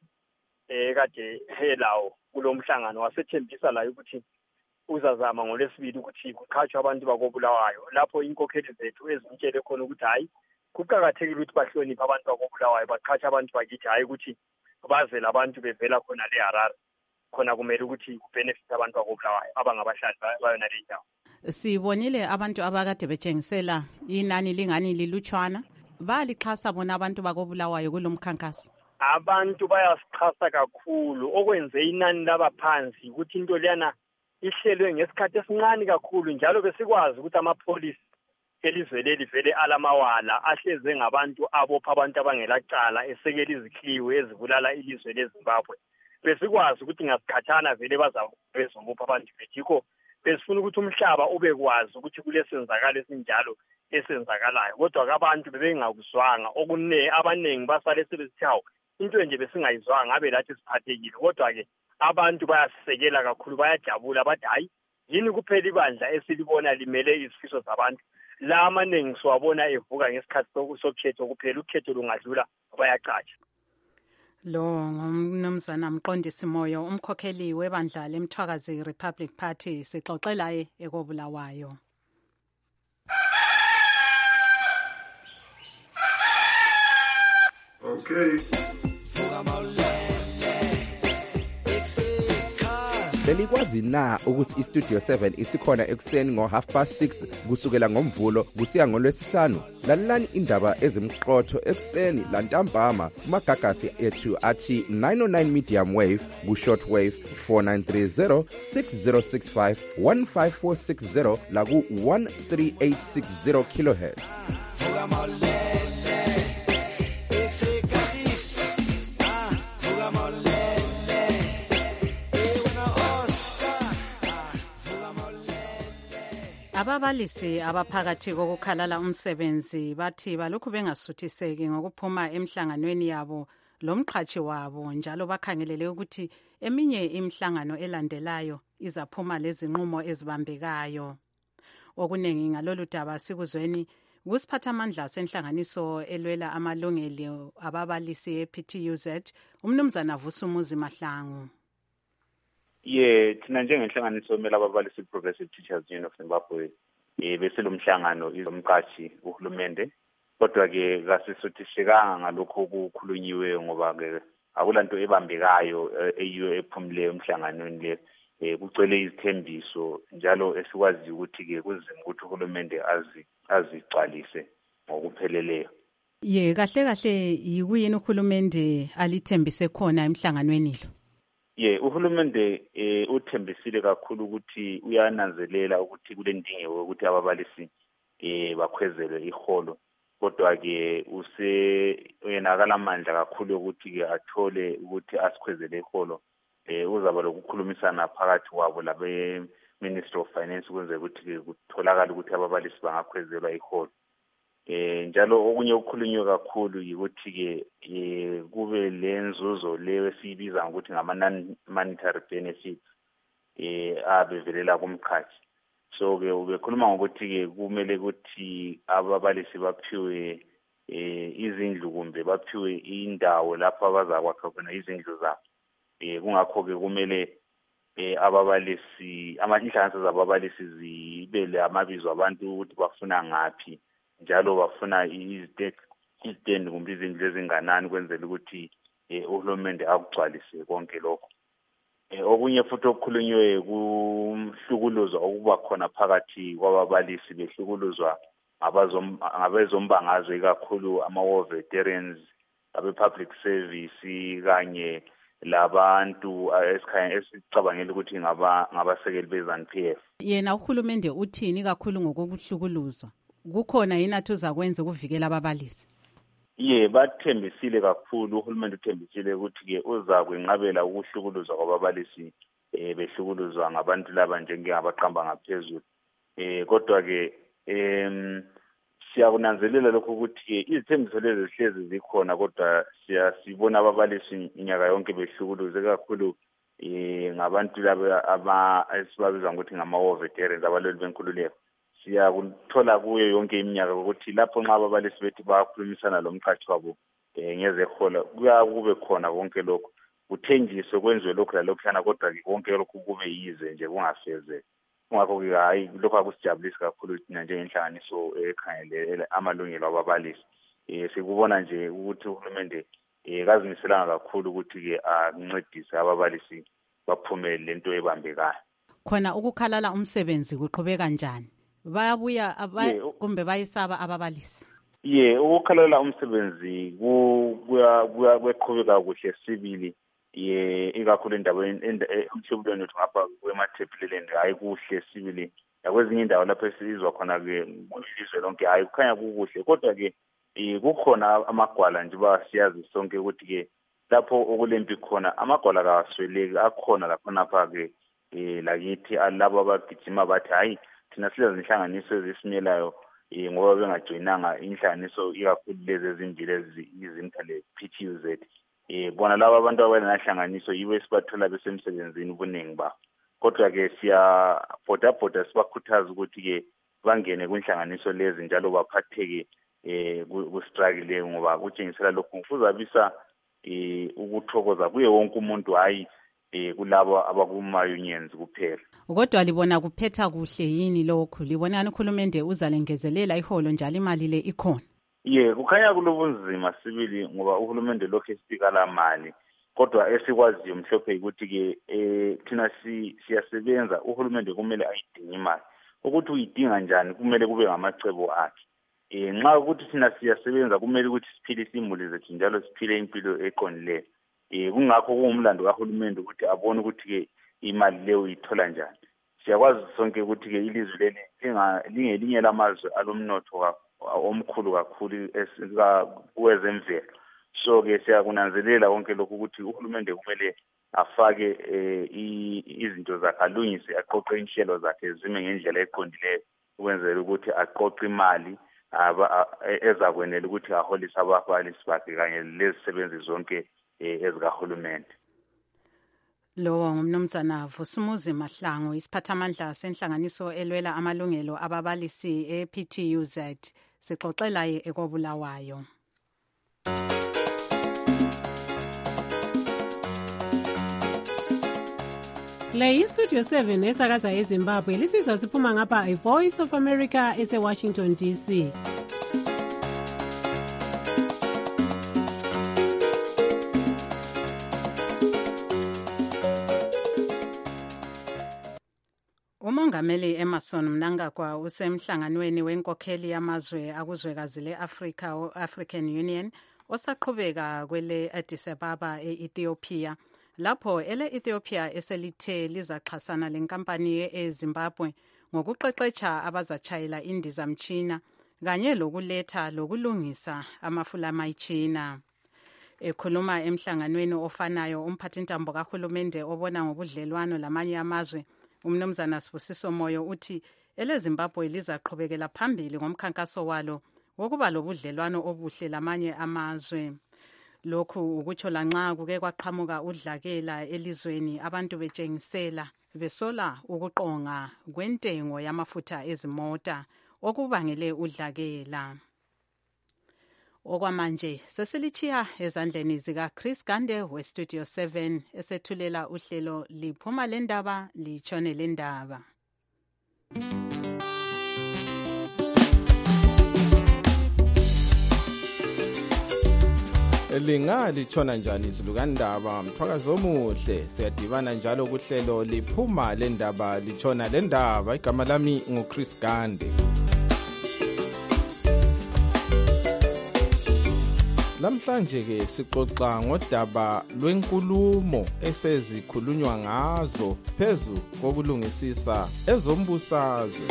S13: kade helawo kulomhlangano wasethembisa la ukuthi uzazama ngolesibili ukuthi kuqhatshwe abantu bakobulawayo lapho inkokheli zethu ezintshele khona ukuthi hayi kuqhakathekile ukuthi bahloniphe abantu bakobulawayo baqhatshe abantu bakithi hayi ukuthi baze labantu bevela khona le Harare khona kumele ukuthi kubenefit abantu bakobulawayo abangabahlali bayona le ndawo.
S3: Sibonile abantu abakade betshengisela inani lingani lilutshwana balixhasa bona abantu bakobulawayo kulomkhankaso.
S13: Abantu bayasixhasa kakhulu okwenze inani labaphansi ukuthi into leyana ihlelwe ngesikhathi esincane kakhulu njalo besikwazi ukuthi amapholisi elizwe leli vele alamawala ahleze ngabantu abopha abantu abangelacala esekela izikhiwe ezibulala ilizwe leZimbabwe. Besikwazi ukuthi ngasikhathana vele bazabezobopha abantu bethikho besifuna ukuthi umhlaba ube kwazi ukuthi kulesenzakalo esinjalo esenzakalayo kodwa kabantu bebengakuzwanga abaningi basale sebesithawo into nje besingayizwanga ngabe lathi siphathekile kodwa-ke abantu bayasisekela kakhulu bayajabula bathi hayi yini kuphela ibandla esilibona limele izifiso zabantu la amaningi siwabona evuka ngesikhathi sokhetho kuphela ukhetho lungadlula bayaqatsha.
S3: Lo ngumnumzana Mqondisi Moyo umkhokheli webandla leMthwakazi Republic Party sixoxela ekobulawayo.
S12: Okay.
S15: Belikwazi na ukuthi iStudio 7 isikhona ekuseni ngo6:30 kusukela ngomvulo kusiya ngolwesihlanu? Lalelani indaba ezimqotho ekuseni lantambama kumagagasi ethu athi 909 medium wave ku-short wave 4930 6065 15460 la ku-13860 kilohertz.
S3: Ababalisi abaphakathi kokukhalala umsebenzi bathi balokhu bengasuthiseki ngokuphuma emhlanganweni yabo lomqhatshi wabo njalo bakhangelele ukuthi eminye imihlangano elandelayo izaphuma lezinqumo ezibambekayo. Okuningi ngalolu daba sikuzweni kusiphathamandla senhlanganiso elwela amalungelo ababalisi ePTUZ umnumzana Vusumuzi Mahlangu.
S14: Thina njengenhlanganiso emela ababalisi Progressive Teachers Union of Zimbabwe beselomhlangano izomqashi uhulumende kodwa-ke kasisuthisekanga ngalokho okukhulunyiwe ngoba-ke akulanto ebambekayo eyiyo ephumileyo emhlanganweni le kucwele izithembiso njalo esikwaziyo ukuthi-ke kuzima ukuthi uhulumende azigcwalise ngokupheleleyo.
S3: Kahle yikuyini uhulumende alithembise khona emhlanganweni lo?
S14: Uhulumende uthembisile kakhulu ukuthi uyananzelela ukuthi kule ndingeko ukuthi ababalisi bakhwezelwe iholo kodwa-ke uyenakala amandla kakhulu ukuthi-ke athole ukuthi asikhwezele iholo uzaba lokukhulumisana phakathi wabo labe-Ministry of Finance ukwenzela ukuthi-ke kutholakala ukuthi ababalisi bangakhwezelwa iholo. Njalo okunye okukhulunywe kakhulu yikuthi-ke kube le nzuzo leyo esiyibiza ngokuthi ngama-non-monetary benefits abevelela kumqhashi. So-ke ubekhuluma ngokuthi-ke kumele ukuthi ababalisi baphiwe izindlu kumbe baphiwe indawo lapho abazakwakha khona izindlu zabo. Kungakho-ke kumele ababalisi inhlanganiso zababalisi zibele amabizo abantu ukuthi bafuna ngaphi njalo bafuna izitendi kumbe izindlu ezinganani kwenzela ukuthi uhulumende akugcwalise konke lokho. Okunye futhi okukhulunywe kumhlukuluzwa okuba khona phakathi kwababalisi behlukuluzwa ngabezombangazwe kakhulu ama-war veterans, abe-public service kanye labantu esicabangela ukuthi ngabasekeli be-ZANU-PF.
S3: Yena uhulumende uthini kakhulu ngokuhlukuluzwa? Kukhona yini athi uzakwenza ukuvikela ababalisi?
S14: Bathembisile kakhulu, uhulumende uthembisile ukuthi-ke uza kwenqabela ukuhlukuluzwa kwababalisi behlukuluzwa ngabantu laba njengabaqamba ngaphezulu. Kodwa-ke siyakunanzelela lokho ukuthi izithembiso lezi zihlezi zikhona, kodwa siyasibona ababalisi inyaka yonke behlukuluze kakhulu ngabantu laba esibabiza ngokuthi ngama-war veterans, abalweli benkululeko. Siyakuthola kuyo yonke iminyaka ukuthi lapho nxa ababalisi bethi bayakhulumisana lomqashi wabo ngezehola kube khona konke lokho, kuthenjiswe kwenziwe lokhu lalokhuyana, kodwa-ke konke lokhu kube yize nje kungafeze. Kungakho-ke hayi, lokhu akusijabulisi kakhulu thina njengenhlanganiso ekhangele amalungelo ababalisi. Sikubona nje ukuthi uhulumende kazimiselanga kakhulu ukuthi-ke akuncedise ababalisi baphumele lento ebambekayo.
S3: Khona ukukhalala umsebenzi kuqhubeka njani? Bayabuya kumbe bayisaba ababalisi?
S14: Ukukhalala umsebenzi kweqhubeka kuhle sibili. Ikakhulu endaweni emhlobulweni wethu ngapha kwemathepheleleni hayi kuhle sibili. Kwezinye indawo lapho esizwa khona-ke ilizwe lonke hayi kukhanya kukuhle, kodwa-ke kukhona amagwala nje siyazi sonke ukuthi-ke lapho okulempi khona amagwala kawasweleki, akhona laphonapha-ke lakithi labo abagijima bathi hayi thina silazi inhlanganiso ezisimelayo ngoba bengajoyinanga inhlanganiso ikakhulu lezi ezimbili izimtha le-PTUZ. Bona laba abantu abalenhlanganiso yibo esibathola besemsebenzini ubuningi babo. Kodwa-ke siyabhoda sibakhuthaza ukuthi-ke bangene kwinhlanganiso lezi njalo baphatheke kustruggle ngoba kutshengisela lokhu kuzabisa ukuthokoza kuye wonke umuntu, hayi kulabo abakuma-unions kuphela.
S3: Kodwa libona kuphetha kuhle yini lokhu? Libonani uhulumende uzalengezelela iholo njalo imali le ikhona?
S14: Kukhanya kulobunzima sibili ngoba uhulumende lokhu esipikala mali, kodwa esikwaziyo mhlophe ukuthi-ke thina siyasebenza, uhulumende kumele ayidinge imali. Ukuthi uyidinga njani kumele kube ngamacebo akhe. Nxa ukuthi thina siyasebenza kumele ukuthi siphilise imuli zethu njalo siphile impilo eqondileyo. Kungakho kuwumlando kahulumende ukuthi abone ukuthi-ke imali leyo uyithola njani. Siyakwazi sonke ukuthi-ke ilizwe leli lingelinye lamazwe alomnotho omkhulu kakhulu kwezemvelo. So-ke siyakunanzelela konke lokhu ukuthi uhulumende kumele afake izinto zakhe, alungise, aqoqe inhlelo zakhe zime ngendlela eqondileyo ukwenzela ukuthi aqoqe imali ezakwenela ukuthi aholise ababalisi bakhe kanye lezisebenzi zonke ezikahulumende.
S3: Lo ngumnumzana Vusumuzi Mahlangu, isiphathamandla senhlanganiso elwela amalungelo ababalisi e-PTUZ. Sixoxela ekobulawayo.
S16: Le iStudio 7 esakaza eZimbabwe lisizwa siphuma ngapha iVoice of America ese-Washington DC.
S3: Umongameli Emmerson Mnangagwa usemhlanganweni wenkokheli yamazwe akuzwekazi le-Afrika o-African Union osaqhubeka kwele Addis Ababa e-Ethiopia, lapho ele-Ethiopia eselithe lizaxhasana lenkampani eZimbabwe ngokuqeqetsha abazatshayela indizamtshina kanye lokuletha lokulungisa amafulama eChina. Ekhuluma emhlanganweni ofanayo, umphathintambo kahulumende obona ngobudlelwano lamanye amazwe uMnumzana Sibusiso Moyo uthi eleZimbabwe lizaqhubekela phambili ngomkhankaso walo wokuba lobudlelwano obuhle lamanye amazwe. Lokhu ukutsho lanxa kuke kwaqhamuka udlakela elizweni, abantu betshengisela besola ukuqonga kwentengo yamafutha ezimota okubangele udlakela. Okwamanje sesilichiya ezandleni zika Chris Gande weStudio 7 esethulela uhlelo liphuma lendaba litshone lendaba.
S4: Litshona njani izilukandaba, mthwakazi omuhle. Siyadibana njalo kuhlelo liphuma lendaba litshona lendaba. Igama lami nguChris Gande. Namhlanje ke sixoxa ngodaba lwenkulumo esezikhulunywa ngazo phezu kokulungisisa ezombusazwe.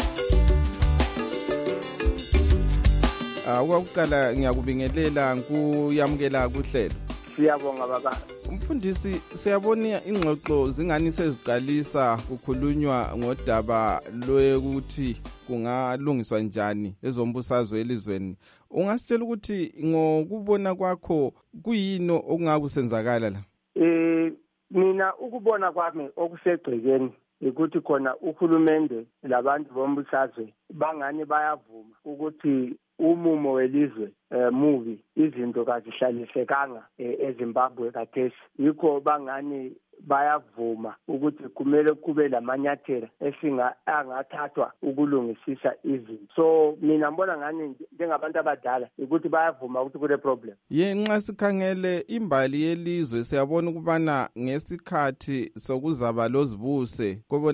S4: Okokuqala ngiyakubingelela nkuyamukela kuhlelo.
S17: Siyabonga baba.
S4: Umfundisi, siyabona ingxoxo zingani seziqalisa kukhulunywa ngodaba lokuthi kungalungiswa njani ezombusazwe elizweni. Ungasitshela ukuthi ngokubona kwakho kuyini okungakusenzakala la?
S17: Mina ukubona kwami okusegcekeni ukuthi khona uhulumende labantu bombusazwe bangani bayavuma ukuthi umumo welizwe mubi, izinto kazihlalisekanga eZimbabwe kathesi. Yikho bangani bayavuma ukuthi kumele kube lamanyathela angathathwa ukulungisisa izinto. So mina ngibona ngani njengabantu abadala ukuthi bayavuma ukuthi kule problem.
S4: Nxa sikhangele imbali yelizwe siyabona ukubana ngesikhathi sokuzaba lozibuse kobo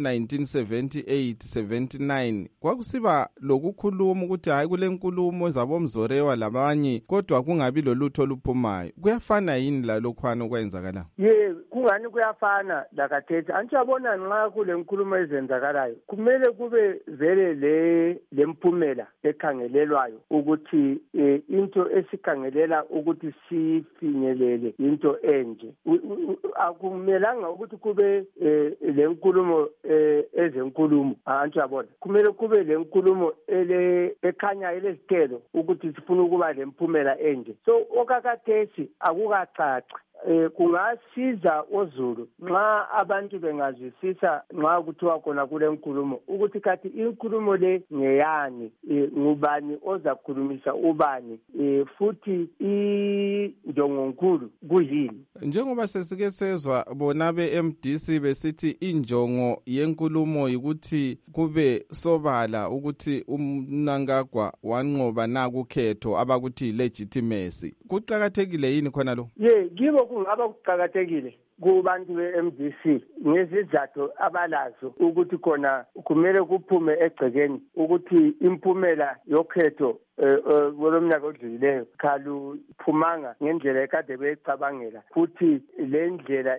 S4: 1978-79 kwakusiba lokukhuluma ukuthi hayi kule nkulumo zabomzorewa labanye kodwa kungabi lolutho oluphumayo. Kuyafana yini lalokhwana okwenzakala?
S17: Kungani kuyafana lakathethi. Anjabona nxa kule nkulumo ezenzakalayo kumele kube vele lemphumela ekhangelelwayo ukuthi into esikhangelela ukuthi sifinyelele into enje. Akumelanga ukuthi kube lenkulumo ezenkulumo. Anjabona kumele kube lenkulumo ekhanya elezithelo ukuthi sifuna ukuba lemphumela enje. So okakathethi akukacaci. Kungasiza oZulu nxa abantu bengazwisisa nxa kuthiwa khona kule nkulumo ukuthi kathi inkulumo le ngeyani, ngubani ozakhulumisa ubani, futhi injongonkulu kuyini.
S4: Njengoba sesike sezwa bona beMDC besithi injongo yenkulumo ukuthi kube sobala ukuthi uMnangagwa wanqoba nakukhetho abakuthi legitimacy. Kuqhakathekile yini khona lo?
S17: Kibo kungaba kuqhakathekile kubantu beMDC ngezizathu abalazo ukuthi khona kumele kuphume egcekeni ukuthi impumela yokhetho kolomnyaka odlulileyo kaluphumanga ngendlela ekade beyicabangela, futhi le ndlela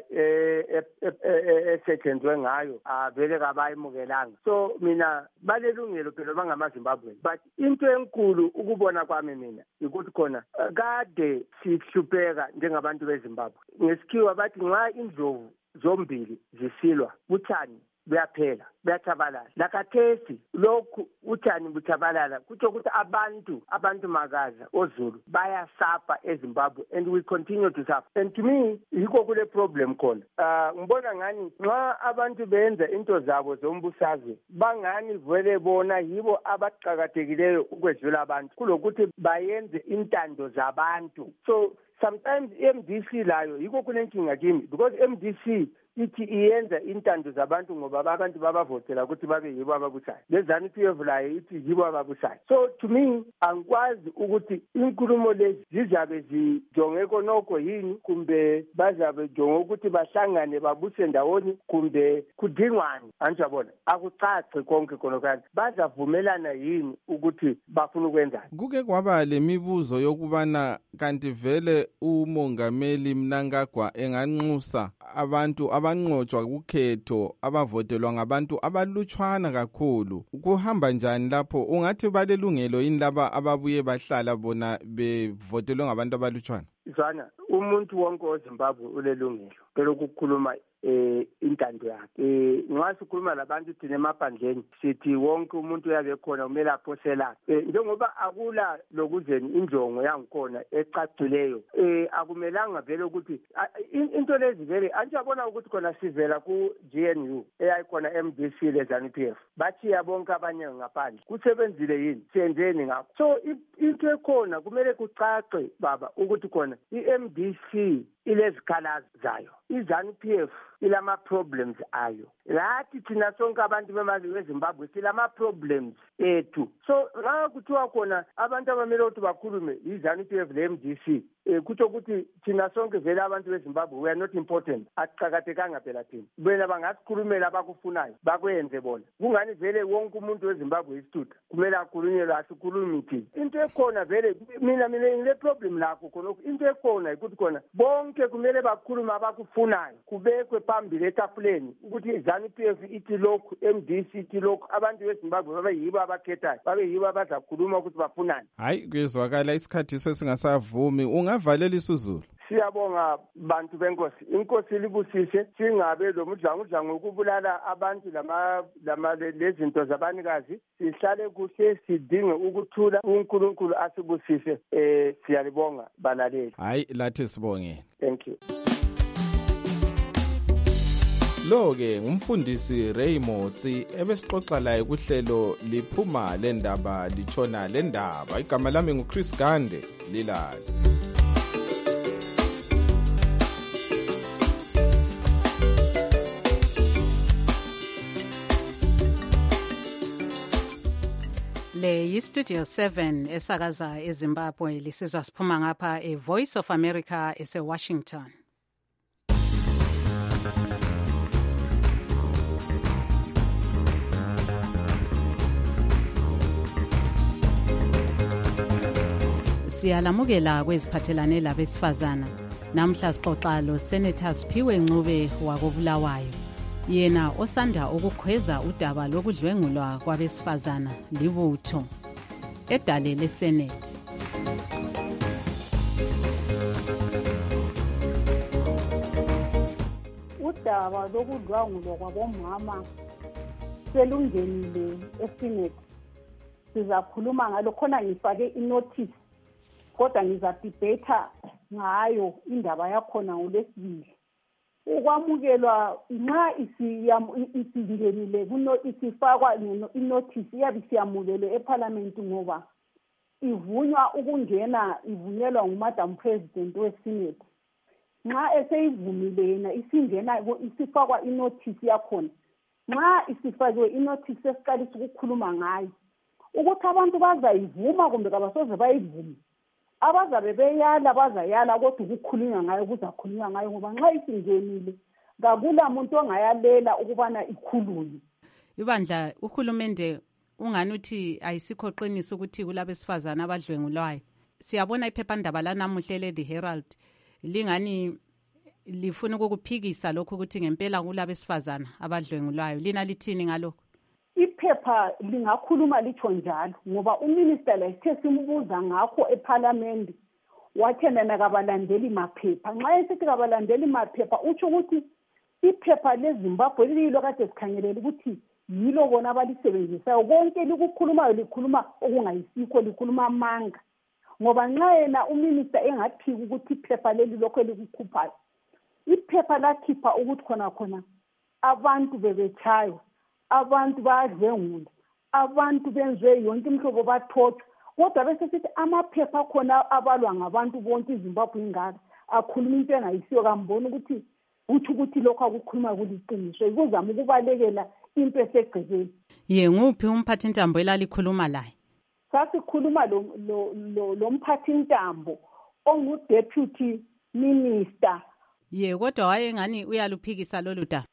S17: esetshenzwe ngayo vele kabayimukelanga. So mina balelungelo phela bangamaZimbabwe, but into enkulu ukubona kwami mina ukuthi khona kade sihlupheka njengabantu beZimbabwe. Ngesikhiwa bathi nxa indlovu zombili zisilwa buthani buyaphela, buyachabalala. Lakathesi lokhu uthani buchabalala kutsho ukuthi abantu makaza oZulu bayasafa eZimbabwe, and we continue to suffer. And to me yikho kule problem khona. Ngibona ngani nxa abantu benza into zabo zombusazwe bangani vele bona yibo abaqhakathekileyo ukwedlula abantu kulokuthi bayenze intando zabantu. So sometimes MDC layo yikho kunenkinga kimi, because MDC ithi iyenza intando zabantu ngoba abantu babavotela ukuthi babe yibo ababusayo. LeZANU-PF layo ithi yibo ababusayo. So to me angikwazi ukuthi inkulumo lezi zizabe zijonge konoko yini, kumbe bazabe jonge ukuthi bahlangane babuse ndawoni, kumbe kudingwani. Anjabona akucace konke konokani bazavumelana yini ukuthi bafuna ukwenzani.
S4: Kuke kwaba lemibuzo yokubana kanti vele umongameli Mnangagwa enganxusa abantu abanqotshwa kukhetho abavotelwa ngabantu abalutshwana kakhulu. Kuhamba njani lapho? Ungathi balelungelo yini laba ababuye bahlala bona bevotelwe ngabantu abalutshwana?
S17: Zwana umuntu wonke oZimbabwe ulelungelo lokukhuluma intando yakhe. Nxa sikhuluma labantu thina emaphandleni sithi wonke umuntu uyabe khona kumele aphoselane. Njengoba akula lokuzeni injongo yangikhona ecacileyo, akumelanga vele ukuthi into lezi vele anjabona ukuthi khona sivela ku-GNU eyayikhona MDC leZANU-PF bachiya bonke abanye ngaphandle. Kusebenzile yini? Senzeni ngakho? So into ekhona kumele kucace baba ukuthi khona iMDC ilezikhalazo zayo, iZANU-PF ilama-problems ayo. Lathi thina sonke abantu bemazwe weZimbabwe silama-problems ethu. So nxa kuthiwa khona abantu abamele ukuthi bakhulume yiZANU-PF le-MDC, kutsho ukuthi thina sonke vele abantu beZimbabwe we are not important. Akuqakathekanga phela thina. Bena bangasikhulumela abakufunayo bakwenze bona. Kungani vele wonke umuntu weZimbabwe isitutha kumele akhulunyelwe asikhulumi thina. Into ekhona vele mina ngile problem lakho khona. Into ekhona ukuthi khona bonke kumele bakhulume abakufunayo kubekwe phambili etafuleni ukuthi iZANU-PF ithi lokhu, MDC ithi lokhu, abantu beZimbabwe babe yibo abakhethayo, babe yibo abazakhuluma ukuthi bafunani.
S4: Hayi kuyezwakala isikhathi sesingasavumi, ungavalela isizulu.
S17: Siyabonga bantu benkosi, inkosi libusise, singabe lo mudlangudlango ukubulala abantu lezinto zabanikazi, sihlale kuhle sidinge ukuthula, uNkulunkulu asibusise. Siyalibonga balaleli.
S4: Hayi lathi sibongeni.
S17: Thank you.
S4: Lo-ke ngumfundisi Raymond ebesixoxa laye kuhlelo liphuma le ndaba litshona le ndaba. Igama lami nguChris Gande, lilali.
S3: Le yiStudio 7 esakaza eZimbabwe, lisizwa siphuma ngapha eVoice of America eseWashington. Siyalamukela kweziphathelane labesifazana. Namhla sixoxa lo Senator Siphiwe Ncube wakobulawayo. Yena osanda ukukhweza udaba lokudlwengulwa kwabesifazana libutho edale leSenate.
S18: Udaba lokudlwengulwa kwabomama selungenile eSenate. Sizakhuluma ngalo, khona ngifake inotice kodwa ngizadebata ngayo indaba yakhona ngolesibili. Ukwamukelwa nxa isingenile isifakwa inotice iyabe siyamukelwe eParliament ngoba ivunyelwa nguMadam President weSenate. Nxa eseyivumile yena isingena isifakwa inotice yakhona. Nxa isifakiwe inotice sesiqalisa ukukhuluma ngayo ukuthi abantu bazayivuma kumbe kabasoze bayivume. Abazabe beyala bazayala kodwa ukukhulunywa ngayo kuzakhulunywa ngayo ngoba nxa isingenile kakula muntu ongayalela ukubana ikhulunywe.
S3: Ibandla uhulumende ungani uthi ayisikho qiniso ukuthi kulabesifazana abadlwengulwayo. Siyabona iphephandaba lanamuhle le The Herald lingani lifuna ukukuphikisa lokho ukuthi ngempela kulabesifazana abadlwengulwayo. Lina lithini ngalokho?
S18: Iphepha lingakhuluma litsho njalo ngoba uminister la sithe simbuza ngakho eParliament wathi yena kabalandeli maphepha. Nxa esithi kabalandeli maphepha utsho ukuthi iphepha leZimbabwe lilo kade sikhangelela ukuthi yilo bona abalisebenzisayo. Konke likukhulumayo likhuluma okungayisikho, likhuluma amanga. Ngoba nxa yena uminister engaphiki ukuthi iphepha leli lokho elikukhuphayo, iphepha lakhipha ukuthi khona abantu bebetshaywa, abantu bayadlwengula, abantu benziwe yonke imhlobo bathothwa. Kodwa bese sithi amaphepha khona abalwa ngabantu bonke iZimbabwe ingaka akhuluma into engayisiyo, kambona ukuthi lokho akukhuluma kuliqiniso, ikuzama ukubalekela into esegcekeni.
S3: Nguphi umphathintambo elalikhuluma laye?
S18: Sasikhuluma lo mphathintambo onguDeputy Minister.
S3: Kodwa wayengani uyaluphikisa lolu daba?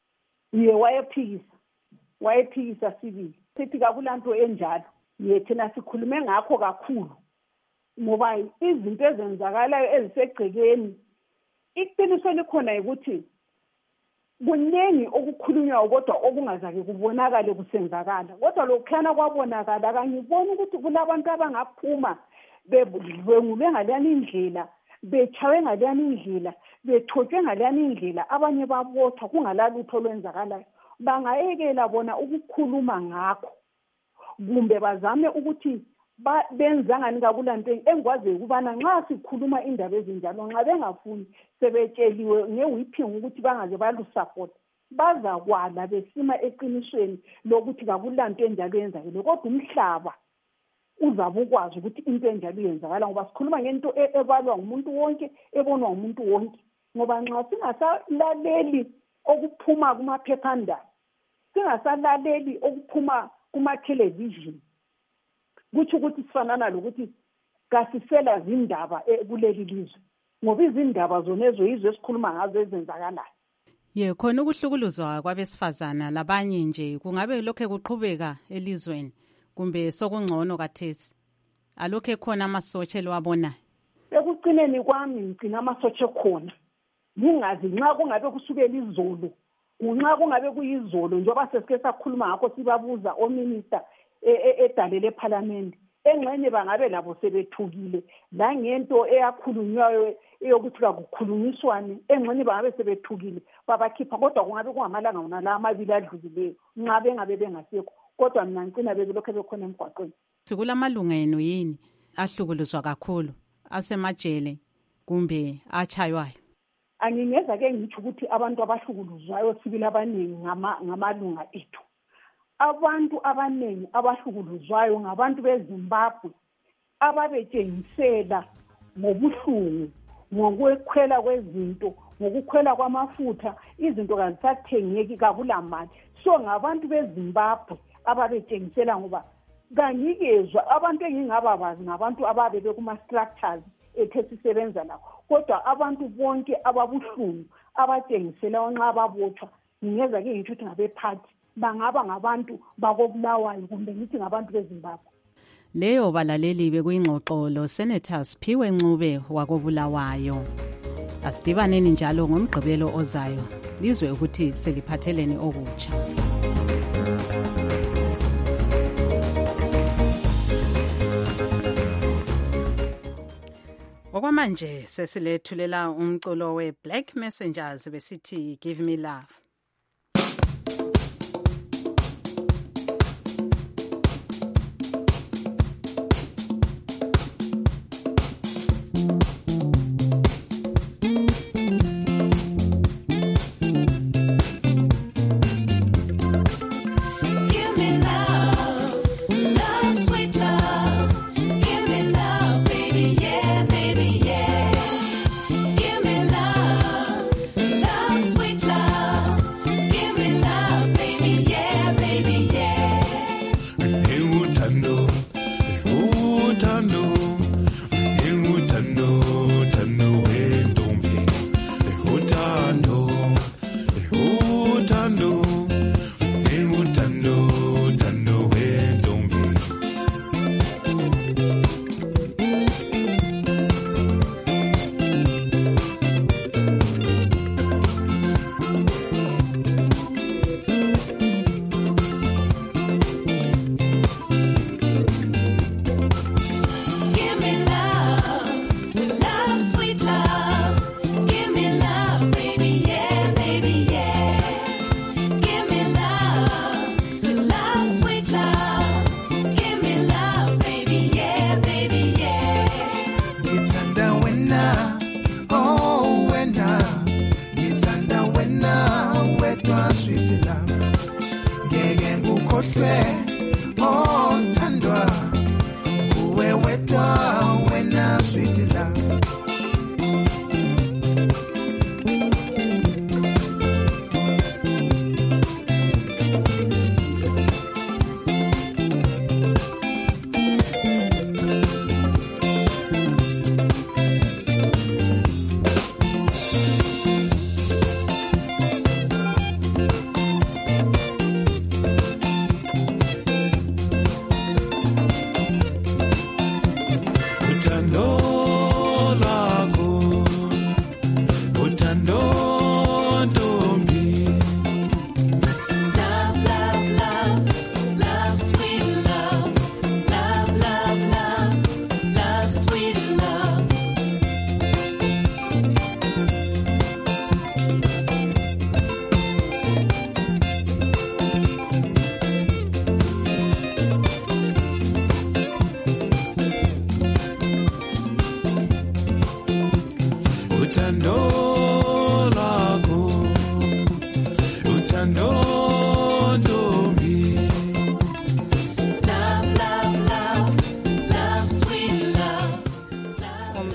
S18: Wayephikisa sibili. Sithi kakulanto enjalo. Thina sikhulume ngakho kakhulu ngoba izinto ezenzakalayo ezisegcekeni, iqiniso likhona ukuthi kuningi okukhulunywa kodwa okungazake kubonakale kusenzakala. Kodwa lokukhana kwabonakala kangiboni ukuthi kulabantu abangaphuma bedlwengulwe ngaleyani indlela, bechawe ngaleyani indlela, bethothwe ngaleyani indlela, abanye babothwa kungalalutho olwenzakalayo. Bangayekela bona ukukhuluma ngakho kumbe bazame ukuthi benza ngani kakulanto engikwazi ukubana nxa sikhuluma indaba ezinjalo nxa bengafuni sebetsheliwe ngeWhipping ukuthi bangaze balusupport, bazakwala besima eqinisweni lokuthi kakulanto enjalo yenzakile. Kodwa umhlaba uzabe ukwazi ukuthi into enjalo yenzakala ngoba sikhuluma ngento ebalwa ngumuntu wonke, ebonwa ngumuntu wonke. Ngoba nxa singasalaleli okuphuma kumaphephandaba, singasalaleli okuphuma kuma-television. Kutsho ukuthi sifanana lokuthi kasisela zindaba kuleli lizwe, ngoba izindaba zonezo yizo esikhuluma ngazo ezenzakalayo.
S3: Khona ukuhlukuluzwa kwabesifazana labanye nje kungabe lokho kuqhubeka elizweni kumbe sokungcono kathesi? Alokho khona amasotsha eliwabonayo?
S18: Ekucineni kwami ngicina amasotsha khona. Ngingazi nxa kungabe kusukela izolo, nxa kungabe kuyizolo njengoba sesike sakhuluma ngakho sibabuza ominister edalele eParliament. Engxenye bangabe labo sebethukile la ngento eyakhulunywayo eyokuthi kakukhulunyiswane, engxenye bangabe sebethukile babakhipha, kodwa kungabe kungamalanga wona la amabili adlulileyo nxa bengabe bengasekho, kodwa mina ngicina belokho bekhona emgwaqweni.
S3: Sikulamalungelo yini ahlukuluzwa kakhulu asemajele kumbe achaywayo?
S18: Angingeza ke ngitsho ukuthi abantu abahlukuluzwayo sibili abaningi ngamalunga ethu. Abantu abaningi abahlukuluzwayo ngabantu beZimbabwe ababetshengisela ngobuhlungu, ngokwekhwela kwezinto, ngokukhwela kwamafutha, izinto kazisathengeki, kakulamali. So ngabantu beZimbabwe ababetshengisela, ngoba kangikezwa abantu engingababazi ngabantu ababe bekuma-structures ethe sisebenza lakho, kodwa abantu bonke ababuhlungu abatshengisela nxa ababotshwa, ngingeza ke ngitsho ukuthi ngabephathi, bangaba ngabantu bakobulawayo kumbe ngithi ngabantu beZimbabwe.
S3: Leyo balaleli bekuyingxoxo lo Senator Siphiwe Ncube wakobulawayo. Asidibaneni njalo ngomgqibelo ozayo lizwe ukuthi seliphatheleni okutsha. Okwamanje sesilethulela umculo we-Black Messengers besithi Give Me Love.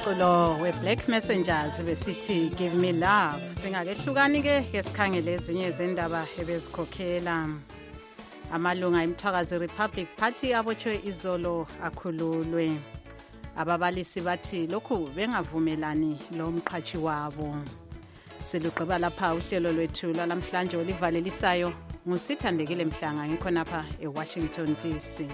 S3: umculo we-Black Messengers besithi Give Me Love. Singakehlukani-ke ke sikhangele ezinye zendaba ebezikhokhela. Amalunga eMthwakazi Republic Party abotshwe izolo akhululwe. Ababalisi bathi lokhu bengavumelani lo mqhatshi wabo. Siluqeba lapha uhlelo lwethu lwalamhlanje olivalelisayo ngusithandekile Mhlanga ngikhonapha eWashington DC.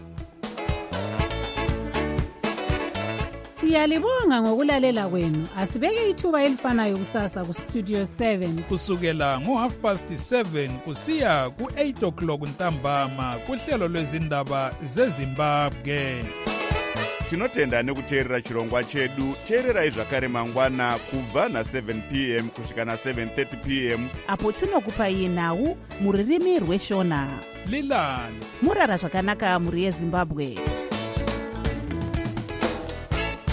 S16: Siyalibonga ngokulalela kwenu. Asibeke ithuba elifanayo kusasa ku Studio 7
S19: kusukela ngo7:30 kusiya ku8:00 ntambama kuhlelo lwezindaba zeZimbabwe.
S1: Tinotenda nekuteerera chirongwa chedu. Teererai zvakare mangwana kubva na7 p.m. kusvika na7:30 p.m.
S2: apo tinokupai nhau muririmi rweshona.
S19: Lilani
S2: murara zvakanaka muri yeZimbabwe.